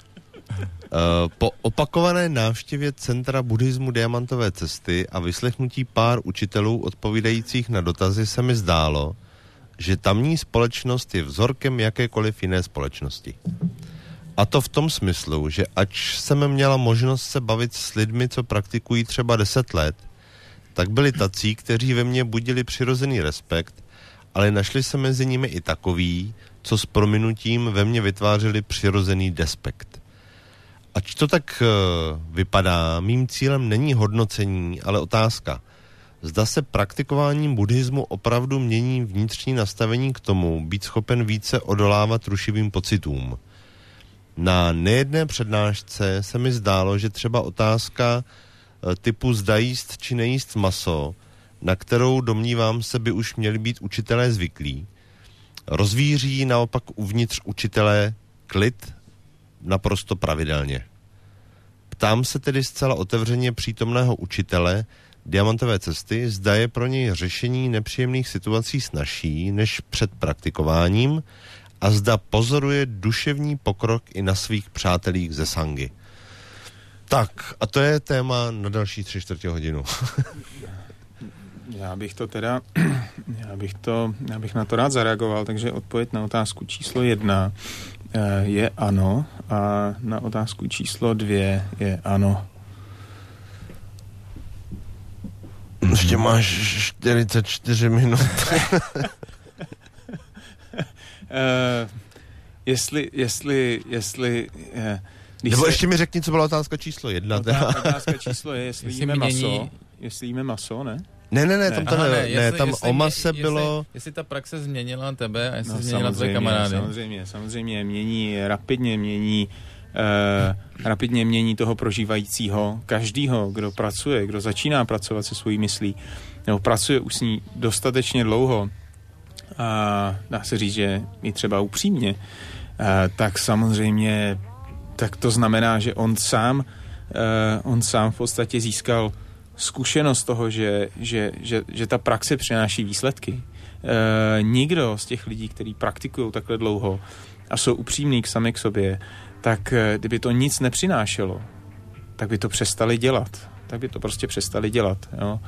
S1: Po opakované návštěvě Centra buddhismu Diamantové cesty a vyslechnutí pár učitelů odpovídajících na dotazy se mi zdálo, že tamní společnost je vzorkem jakékoliv jiné společnosti. A to v tom smyslu, že ač jsem měla možnost se bavit s lidmi, co praktikují třeba 10 let, tak byli tací, kteří ve mně budili přirozený respekt, ale našli se mezi nimi i takoví, co s prominutím ve mně vytvářeli přirozený despekt. Ač to tak vypadá, mým cílem není hodnocení, ale otázka. Zda se praktikováním buddhismu opravdu mění vnitřní nastavení k tomu, být schopen více odolávat rušivým pocitům. Na nejedné přednášce se mi zdálo, že třeba otázka typu zda jíst či nejíst maso, na kterou domnívám se by už měli být učitelé zvyklí, rozvíří naopak uvnitř učitelé klid naprosto pravidelně. Ptám se tedy zcela otevřeně přítomného učitele Diamantové cesty, zda je pro něj řešení nepříjemných situací snazší než před praktikováním a zda pozoruje duševní pokrok i na svých přátelích ze sangy. Tak, a to je téma na další 3/4 hodinu.
S3: Já bych na to rád zareagoval, takže odpověď na otázku číslo 1 je ano a na otázku číslo 2 je ano.
S1: Ještě máš 44 minut. Nebo ještě mi řekni, co byla otázka číslo 1.
S3: Otázka číslo je, jestli jíme maso, ne?
S1: Ne, tam to ne, tam o mase bylo...
S2: Jestli ta praxe změnila tebe a jestli změnila tvoje kamarády.
S3: Samozřejmě, rapidně mění toho prožívajícího, každýho, kdo pracuje, kdo začíná pracovat se svojí myslí, nebo pracuje už s ní dostatečně dlouho a dá se říct, že i třeba upřímně, tak samozřejmě, tak to znamená, že on sám v podstatě získal zkušenost toho, že ta praxe přináší výsledky. Nikdo z těch lidí, kteří praktikují takhle dlouho a jsou upřímní sami k sobě, tak kdyby to nic nepřinášelo, tak by to přestali dělat. Tak by to prostě přestali dělat. Jo?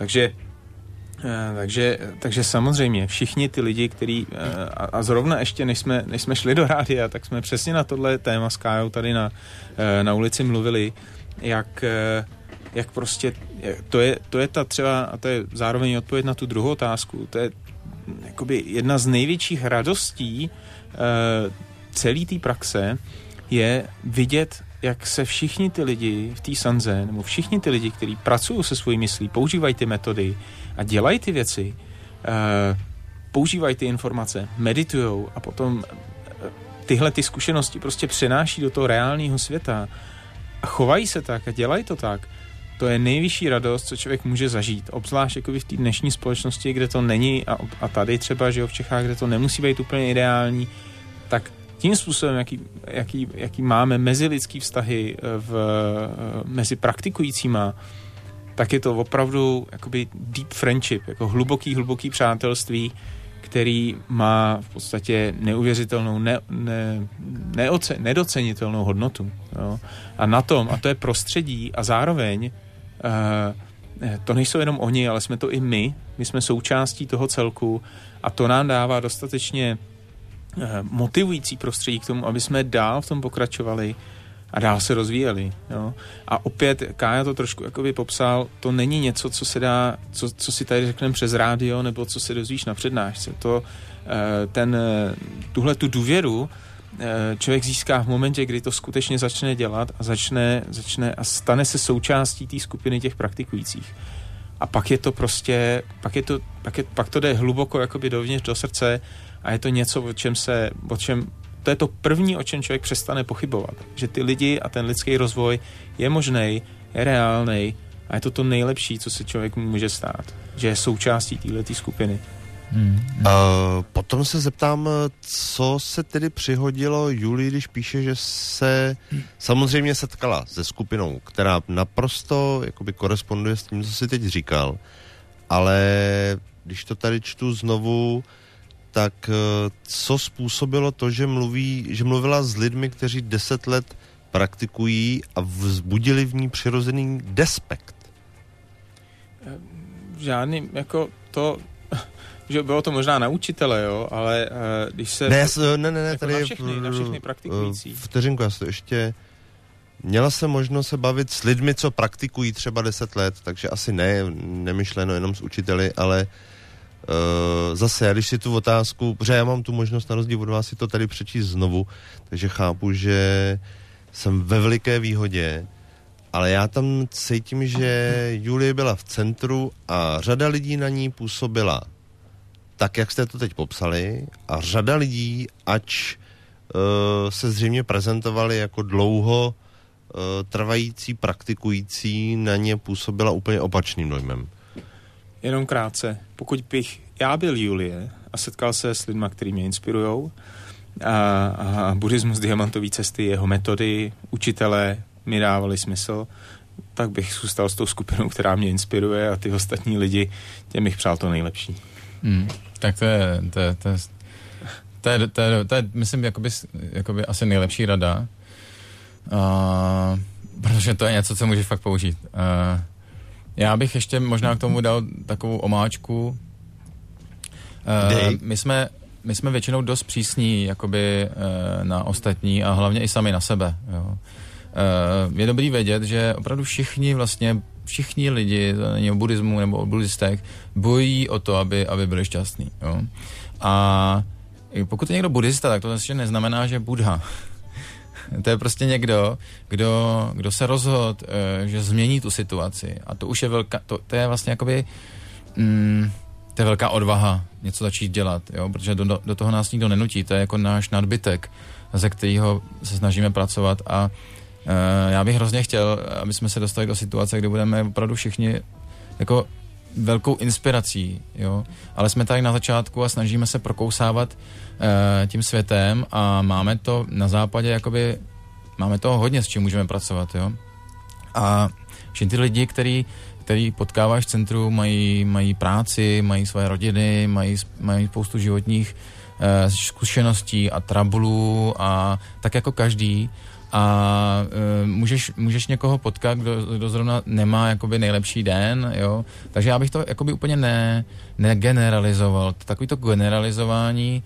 S3: Takže samozřejmě všichni ty lidi, kteří a zrovna ještě než jsme šli do rádia, tak jsme přesně na tohle téma s Kájou tady na ulici mluvili, jak prostě to je ta třeba, a to je zároveň odpověď na tu druhou otázku, to je jakoby jedna z největších radostí celé té praxe je vidět, jak se všichni ty lidi v té sanze, nebo všichni ty lidi, kteří pracují se svojí myslí, používají ty metody a dělají ty věci, používají ty informace, meditujou a potom tyhle ty zkušenosti prostě přenáší do toho reálného světa a chovají se tak a dělají to tak. To je nejvyšší radost, co člověk může zažít. Obzvlášť jako v té dnešní společnosti, kde to není a tady třeba, že v Čechách, kde to nemusí být úplně ideální, tak tím způsobem, jaký máme mezilidský vztahy mezi praktikujícíma, tak je to opravdu jakoby deep friendship, jako hluboký přátelství, který má v podstatě neuvěřitelnou, nedocenitelnou hodnotu. Jo. A na tom, a to je prostředí a zároveň to nejsou jenom oni, ale jsme to i my jsme součástí toho celku a to nám dává dostatečně motivující prostředí k tomu, aby jsme dál v tom pokračovali a dál se rozvíjeli. Jo. A opět, Kája to trošku jakoby popsal, to není něco, co se dá, co si tady řekneme přes rádio, nebo co se dozvíš na přednášce. Tuhle tu důvěru člověk získá v momentě, kdy to skutečně začne dělat a začne a stane se součástí té skupiny těch praktikujících. A pak je to prostě, pak to jde hluboko jakoby dovnitř do srdce a je to něco, to je to první, o čem člověk přestane pochybovat. Že ty lidi a ten lidský rozvoj je možnej, je reálnej a je to to nejlepší, co se člověk může stát. Že je součástí téhletý skupiny.
S1: Potom se zeptám, co se tedy přihodilo Julii, když píše, že se samozřejmě setkala se skupinou, která naprosto jakoby koresponduje s tím, co jsi teď říkal, ale když to tady čtu znovu, tak co způsobilo to, že mluvila s lidmi, kteří 10 let praktikují a vzbudili v ní přirozený despekt?
S3: Žádný, jako to, že bylo to možná na učitele, jo, ale když se...
S1: Ne,
S3: jako
S1: tady
S3: na všechny praktikující.
S1: Vteřinku, já to ještě... Měla jsem možnost se bavit s lidmi, co praktikují třeba 10 let, takže asi nemyšleno jenom s učiteli, ale zase, když si tu otázku, protože já mám tu možnost na rozdíl od vás si to tady přečíst znovu, takže chápu, že jsem ve veliké výhodě, ale já tam cítím, že Julie byla v centru a řada lidí na ní působila tak, jak jste to teď popsali, a řada lidí, ač se zřejmě prezentovali jako dlouho trvající, praktikující, na ně působila úplně opačným dojmem.
S3: Jenom krátce. Pokud bych já byl Julie a setkal se s lidma, který mě inspirujou, a buddhismus diamantové cesty, jeho metody, učitelé mi dávali smysl, tak bych zůstal s tou skupinou, která mě inspiruje, a ty ostatní lidi, těm bych přál to nejlepší.
S2: Tak to je myslím, jakoby asi nejlepší rada, protože to je něco, co můžeš fakt použít. Já bych ještě možná k tomu dal takovou omáčku. My jsme většinou dost přísní jakoby na ostatní a hlavně i sami na sebe. Jo. Je dobrý vědět, že opravdu všichni lidi, to není o buddhismu nebo o buddhistech, bojí o to, aby byli šťastní. Jo. A pokud je někdo buddhista, tak to ještě neznamená, že je Buddha. To je prostě někdo, kdo se rozhodl, že změní tu situaci. A to už je to je vlastně jakoby, to je velká odvaha něco začít dělat, jo? Protože do toho nás nikdo nenutí, to je jako náš nadbytek, ze kterého se snažíme pracovat, a já bych hrozně chtěl, aby jsme se dostali do situace, kde budeme opravdu všichni jako velkou inspirací, jo? Ale jsme tady na začátku a snažíme se prokousávat tím světem a máme to na západě, jakoby máme toho hodně, s čím můžeme pracovat, jo? A všichni ty lidi, který potkáváš v centru, mají práci, mají své rodiny, mají spoustu životních zkušeností a trablů, a tak jako každý, a můžeš někoho potkat, kdo zrovna nemá jakoby nejlepší den, jo, takže já bych to jakoby úplně negeneralizoval. Takový to generalizování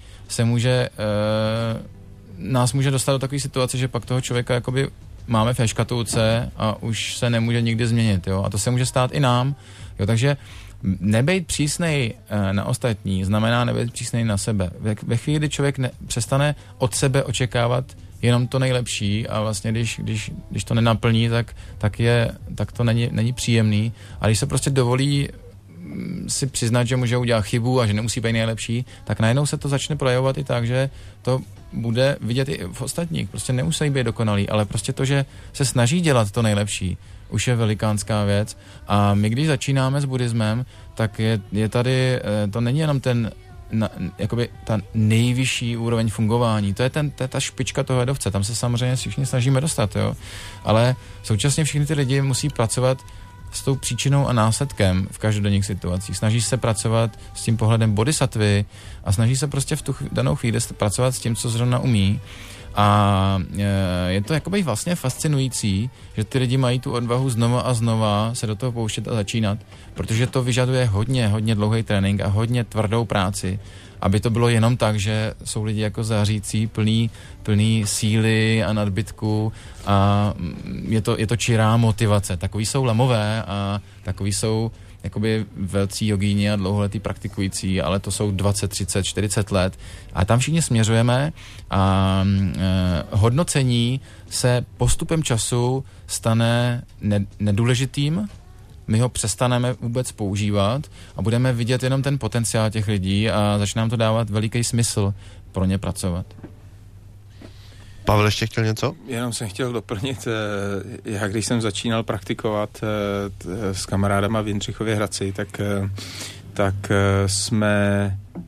S2: nás může dostat do takové situace, že pak toho člověka jakoby máme ve škatulce a už se nemůže nikdy změnit, jo, a to se může stát i nám, jo, takže nebejt přísnej na ostatní znamená nebejt přísnej na sebe. Ve chvíli, kdy člověk přestane od sebe očekávat jenom to nejlepší a vlastně když to nenaplní, tak to není příjemný, a když se prostě dovolí si přiznat, že může udělat chybu a že nemusí být nejlepší, tak najednou se to začne projevovat i tak, že to bude vidět i v ostatních. Prostě nemusí být dokonalý, ale prostě to, že se snaží dělat to nejlepší, už je velikánská věc. A my, když začínáme s buddhismem, tak je tady, to není jenom jakoby ta nejvyšší úroveň fungování. To je ta špička toho ledovce. Tam se samozřejmě všichni snažíme dostat, jo. Ale současně všichni ty lidi musí pracovat s tou příčinou a následkem v každodenních situacích. Snaží se pracovat s tím pohledem bodhisattvy a snaží se prostě v tu danou chvíli pracovat s tím, co zrovna umí. A je to jakoby vlastně fascinující, že ty lidi mají tu odvahu znova a znova se do toho pouštět a začínat, protože to vyžaduje hodně dlouhý trénink a hodně tvrdou práci, aby to bylo jenom tak, že jsou lidi jako zářící, plný síly a nadbytku, a je to čirá motivace. Takový jsou lamové a takový jsou jakoby velcí jogíni a dlouholetí praktikující, ale to jsou 20, 30, 40 let. A tam všichni směřujeme a hodnocení se postupem času stane nedůležitým, my ho přestaneme vůbec používat a budeme vidět jenom ten potenciál těch lidí a začne nám to dávat veliký smysl pro ně pracovat.
S1: Pavel ještě chtěl něco?
S3: Jenom jsem chtěl doplnit, já když jsem začínal praktikovat s kamarádama v Jindřichově Hradci, tak jsme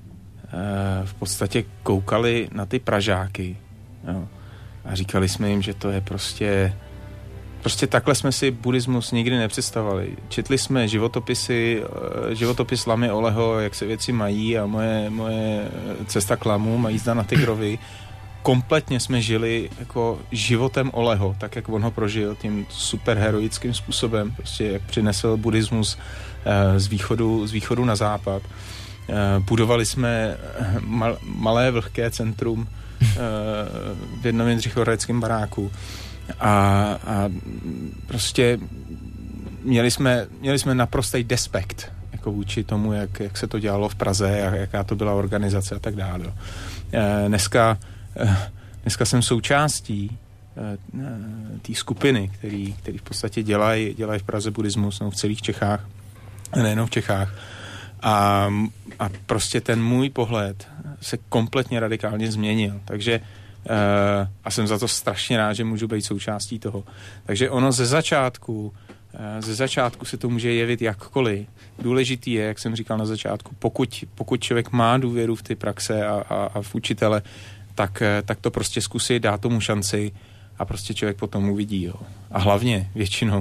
S3: v podstatě koukali na ty Pražáky, jo, a říkali jsme jim, že to je prostě takhle jsme si buddhismus nikdy nepředstavovali. Četli jsme životopis Lamy Oleho, jak se věci mají, a moje cesta k Lamu, mají jízda na Tigrovi. Kompletně jsme žili jako životem Oleho, tak jak on ho prožil, tím super heroickým způsobem, prostě jak přinesl buddhismus z východu na západ. Budovali jsme malé vlhké centrum v jednom jindřichohradeckém baráku a prostě měli jsme naprostý despekt jako vůči tomu, jak se to dělalo v Praze a jaká to byla organizace a tak dále. Dneska jsem součástí té skupiny, který v podstatě dělají v Praze buddhismus, no, v celých Čechách, nejenom v Čechách. A prostě ten můj pohled se kompletně radikálně změnil. Takže a jsem za to strašně rád, že můžu být součástí toho. Takže ono ze začátku se to může jevit jakkoliv. Důležitý je, jak jsem říkal na začátku, pokud člověk má důvěru v ty praxe a v učitele, tak to prostě zkusit, dát tomu šanci a prostě člověk potom uvidí. Jo. A hlavně většinou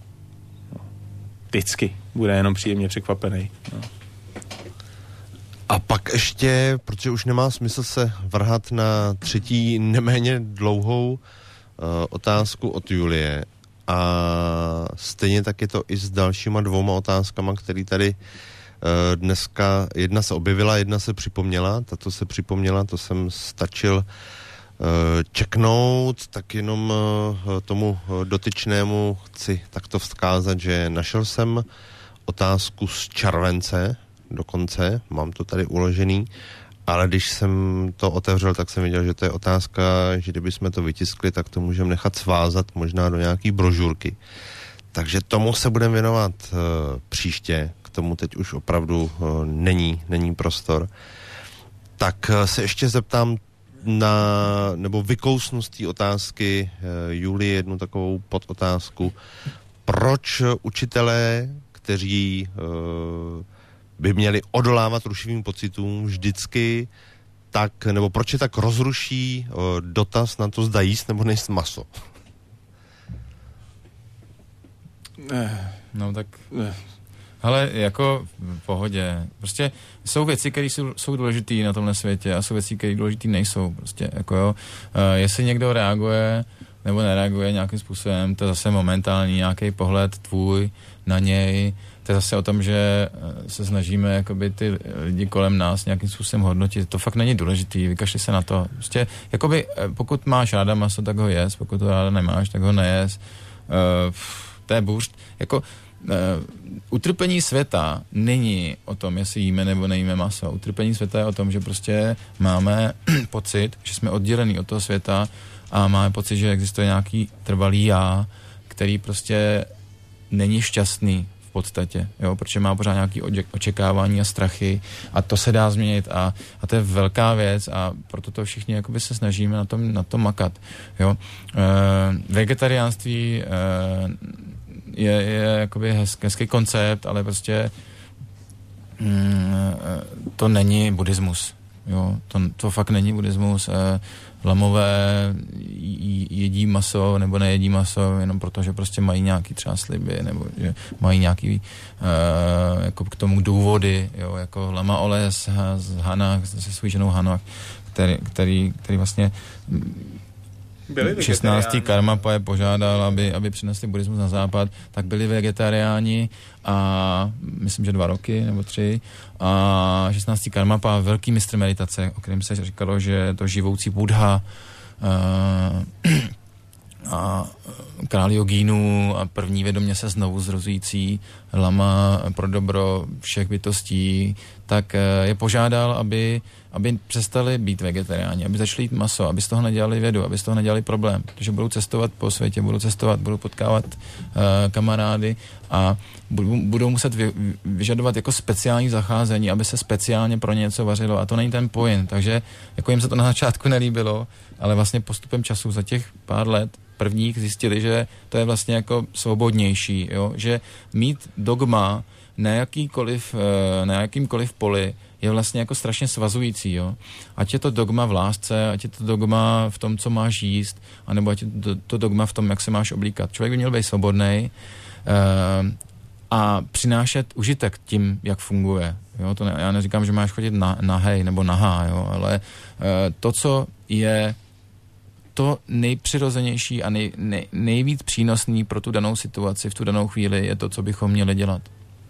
S3: vždycky bude jenom příjemně překvapený. No.
S1: A pak ještě, protože už nemá smysl se vrhat na třetí neméně dlouhou otázku od Julie, a stejně tak je to i s dalšíma dvouma otázkama, které tady dneska, jedna se objevila, jedna se připomněla, tato se připomněla, to jsem stačil čeknout, tak jenom tomu dotyčnému chci takto vzkázat, že našel jsem otázku z července dokonce, mám to tady uložený, ale když jsem to otevřel, tak jsem viděl, že to je otázka, že kdybychom to vytiskli, tak to můžeme nechat svázat možná do nějaký brožurky. Takže tomu se budeme věnovat příště, k tomu teď už opravdu není prostor. Tak se ještě zeptám nebo vykousnu z té otázky Julie jednu takovou podotázku. Proč učitelé, kteří by měli odolávat rušivým pocitům vždycky tak, nebo proč je tak rozruší dotaz na to, zda jíst nebo nejíst maso?
S2: No tak... Ale jako v pohodě. Prostě jsou věci, které jsou důležité na tomhle světě a jsou věci, které důležité nejsou. Prostě jako jo. Jestli někdo reaguje nebo nereaguje nějakým způsobem, to je zase momentální nějaký pohled tvůj na něj. To je zase o tom, že se snažíme jakoby ty lidi kolem nás nějakým způsobem hodnotit. To fakt není důležitý, vykašli se na to. Prostě jakoby pokud máš ráda maso, tak ho jes, pokud to ráda nemáš, tak ho nejes. To je bůřt. Jako utrpení světa není o tom, jestli jíme nebo nejíme maso. Utrpení světa je o tom, že prostě máme pocit, že jsme oddělení od toho světa a máme pocit, že existuje nějaký trvalý já, který prostě není šťastný v podstatě, jo, protože má pořád nějaké očekávání a strachy a to se dá změnit a to je velká věc a proto to všichni jakoby se snažíme na tom makat, jo. Vegetariánství je jakoby hezký koncept, ale prostě to není buddhismus, jo, to fakt není buddhismus. Lamové jedí maso nebo nejedí maso jenom proto, že prostě mají nějaký třeba sliby nebo že mají nějaký jako k tomu důvody, jo, jako Lama Ole z Hanach, se svou ženou Hanach, který vlastně 16. Karmapa je požádal, aby přinesli buddhismus na západ, tak byli vegetariáni a myslím, že 2 roky nebo 3 a 16. Karmapa, velký mistr meditace, o kterém se říkalo, že je to živoucí Buddha a král jogínů a první vědomě se znovu zrozující lama pro dobro všech bytostí, tak je požádal, aby přestali být vegetariáni, aby začali jít maso, aby z toho nedělali vědu, aby z toho nedělali problém, protože budou cestovat po světě, budou potkávat kamarády a budou muset vyžadovat jako speciální zacházení, aby se speciálně pro něco vařilo a to není ten point, takže jako jim se to na začátku nelíbilo, ale vlastně postupem času za těch pár let prvních zjistili, že to je vlastně jako svobodnější, jo? Že mít dogma na jakýmkoliv poli je vlastně jako strašně svazující, jo. Ať je to dogma v lásce, ať je to dogma v tom, co máš jíst, anebo ať je to dogma v tom, jak se máš oblíkat. Člověk by měl být svobodnej a přinášet užitek tím, jak funguje. Jo? Já neříkám, že máš chodit nahej nebo nahá, jo? Ale to, co je to nejpřirozenější a nejvíc přínosný pro tu danou situaci v tu danou chvíli je to, co bychom měli dělat.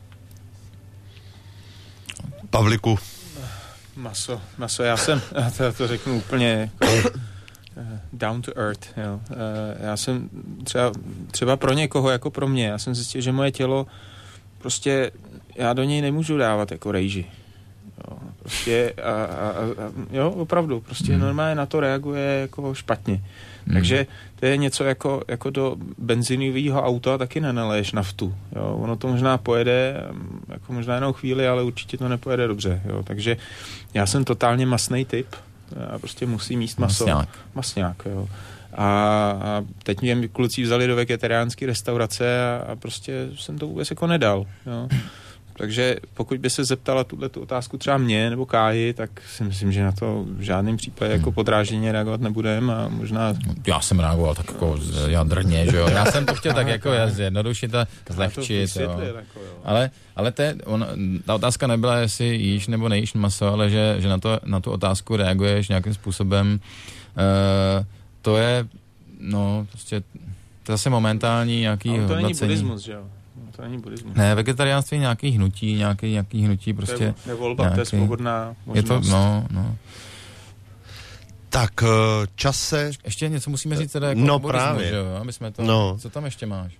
S1: Pavliku.
S3: Maso, já to řeknu úplně down to earth, jo. Já jsem třeba pro někoho, jako pro mě, já jsem zjistil, že moje tělo prostě, já do něj nemůžu dávat jako rejži. Jo, prostě jo, opravdu, prostě normálně na to reaguje jako špatně. Takže to je něco jako do benzinového auta taky nenaleješ naftu. Jo. Ono to možná pojede, jako možná jenom chvíli, ale určitě to nepojede dobře. Jo. Takže já jsem totálně masnej typ. Já prostě musím jíst maso. Masňák, jo. A teď mě kluci vzali do vegetariánské restaurace a prostě jsem to vůbec jako nedal. Jo. Takže pokud by se zeptala tu otázku třeba mě nebo Káji, tak si myslím, že na to v žádném případě jako podrážděně reagovat nebudeme a možná...
S2: Já jsem reagoval tak jako jadrně, že jo. Já jsem to chtěl tak jako zjednodušit a zlehčit, jo. Ale ta otázka nebyla, jestli jíš nebo nejíš maso, ale že na tu otázku reaguješ nějakým způsobem. To je, no, prostě to zase momentální nějaký
S3: hodnocení.
S2: Ale
S3: to není buddhismus, že jo? To není buddhismus.
S2: Ne, vegetariánství nějaký hnutí prostě.
S3: To je volba, to je svobodná možnost.
S2: Je to, no.
S1: Tak, čase...
S2: Ještě něco musíme říct teda jako
S1: no
S2: buddhismus,
S1: právě.
S2: Že jo? Aby jsme to...
S1: No.
S2: Co tam ještě máš?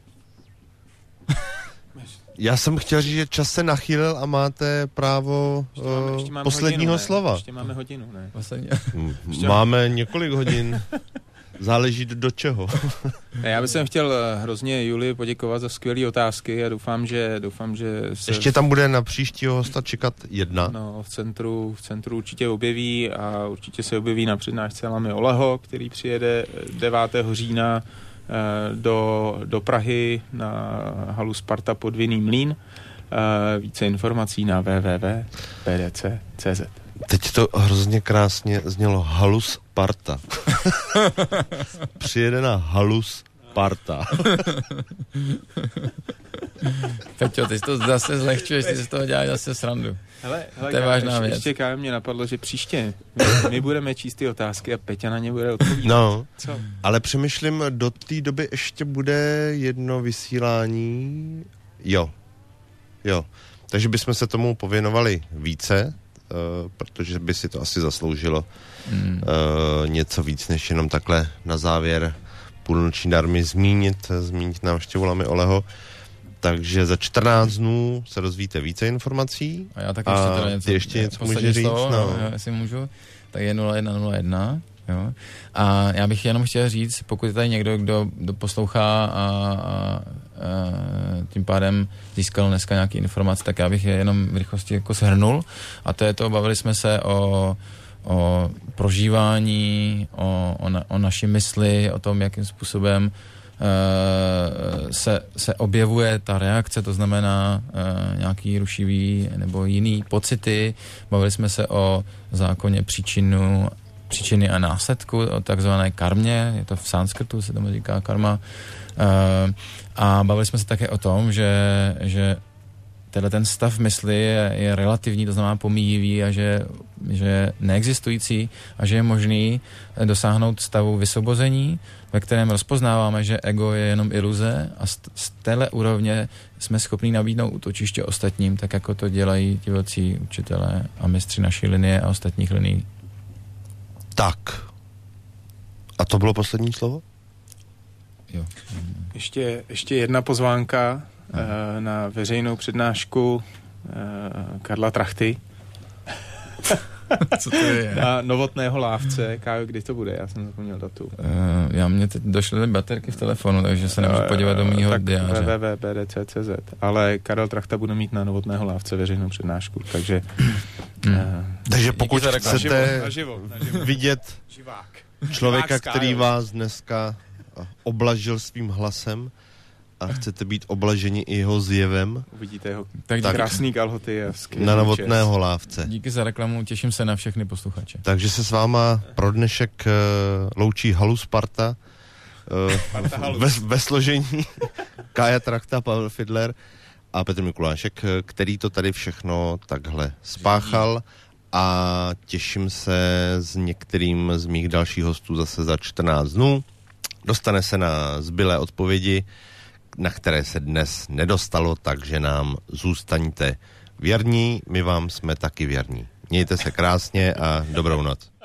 S1: Já jsem chtěl říct, že čas se nachýlil a máte právo ještě máme posledního
S3: hodinu,
S1: slova.
S3: Ještě máme hodinu, ne?
S1: Máme několik hodin. Záleží do čeho.
S3: Já bych chtěl hrozně Julii poděkovat za skvělé otázky a doufám, že se...
S1: Ještě tam bude na příštího hosta čekat jedna.
S3: No, v centru určitě objeví a určitě se objeví na přednášce Lamy Oleho, který přijede 9. října do Prahy na halu Sparta Podvinný Mlýn. Více informací na www.pdc.cz.
S1: Teď to hrozně krásně znělo Halus Sparta. Přijede na Halus Sparta.
S2: Peťo, ty jsi to zase zlehčuješ, ty si z toho děláš zase srandu.
S3: Hele,
S2: to je vážná věc.
S3: Ještě mě napadlo, že příště my budeme číst ty otázky a Peťa na ně bude odpovídat.
S1: No,
S3: co?
S1: Ale přemýšlím, do té doby ještě bude jedno vysílání. Jo. Takže bychom se tomu pověnovali více, protože by si to asi zasloužilo něco víc, než jenom takhle na závěr půlnoční darmy zmínit návštěvu Lamy Oleho. Takže za 14 dnů se dozvíte více informací.
S2: A já taky ještě něco
S1: můžu říct.
S2: No, jestli můžu, tak je 0101. Jo. A já bych jenom chtěl říct, pokud je tady někdo, kdo poslouchá a tím pádem získal dneska nějaký informace, tak já bych je jenom v rychlosti jako shrnul. A to je to, bavili jsme se o prožívání, o naší mysli, o tom, jakým způsobem se objevuje ta reakce, to znamená nějaký rušivý nebo jiný pocity. Bavili jsme se o zákoně příčiny a následku, o takzvané karmě, je to v sanskrtu, se tomu říká karma. A bavili jsme se také o tom, že ten stav mysli je relativní, to znamená pomíjivý a že je neexistující a že je možný dosáhnout stavu vysvobození, ve kterém rozpoznáváme, že ego je jenom iluze a z téhle úrovně jsme schopni nabídnout útočiště ostatním, tak jako to dělají ti velcí učitelé a mistři naší linie a ostatních linií.
S1: Tak. A to bylo poslední slovo?
S2: Jo.
S3: Ještě jedna pozvánka na veřejnou přednášku Karla Trachty.
S2: Co to je?
S3: Na Novotného Lávce. Kájo, kdy to bude? Já jsem zapomněl datu.
S2: Mě teď došly baterky v telefonu, takže se nemůžu podívat do mýho diáře.
S3: www.pdc.cz. Ale Karel Trachta bude mít na Novotného Lávce veřejnou přednášku, takže...
S1: Takže pokud chcete
S3: naživo.
S1: vidět člověka, který vás dneska oblažil svým hlasem, a chcete být oblaženi i jeho zjevem,
S3: Uvidíte jeho
S2: Tak
S3: krásný kalhoty a
S1: na Novotné Holávce.
S2: díky za reklamu, těším se na všechny posluchače.
S1: Takže se s váma pro dnešek loučí Halu Sparta ve složení Kája Trakta, Pavel Fidler a Petr Mikulášek, který to tady všechno takhle spáchal, a těším se s některým z mých dalších hostů zase za 14 dnů. Dostane se na zbylé odpovědi, na které se dnes nedostalo, takže nám zůstaňte věrní, my vám jsme taky věrní. Mějte se krásně a dobrou noc.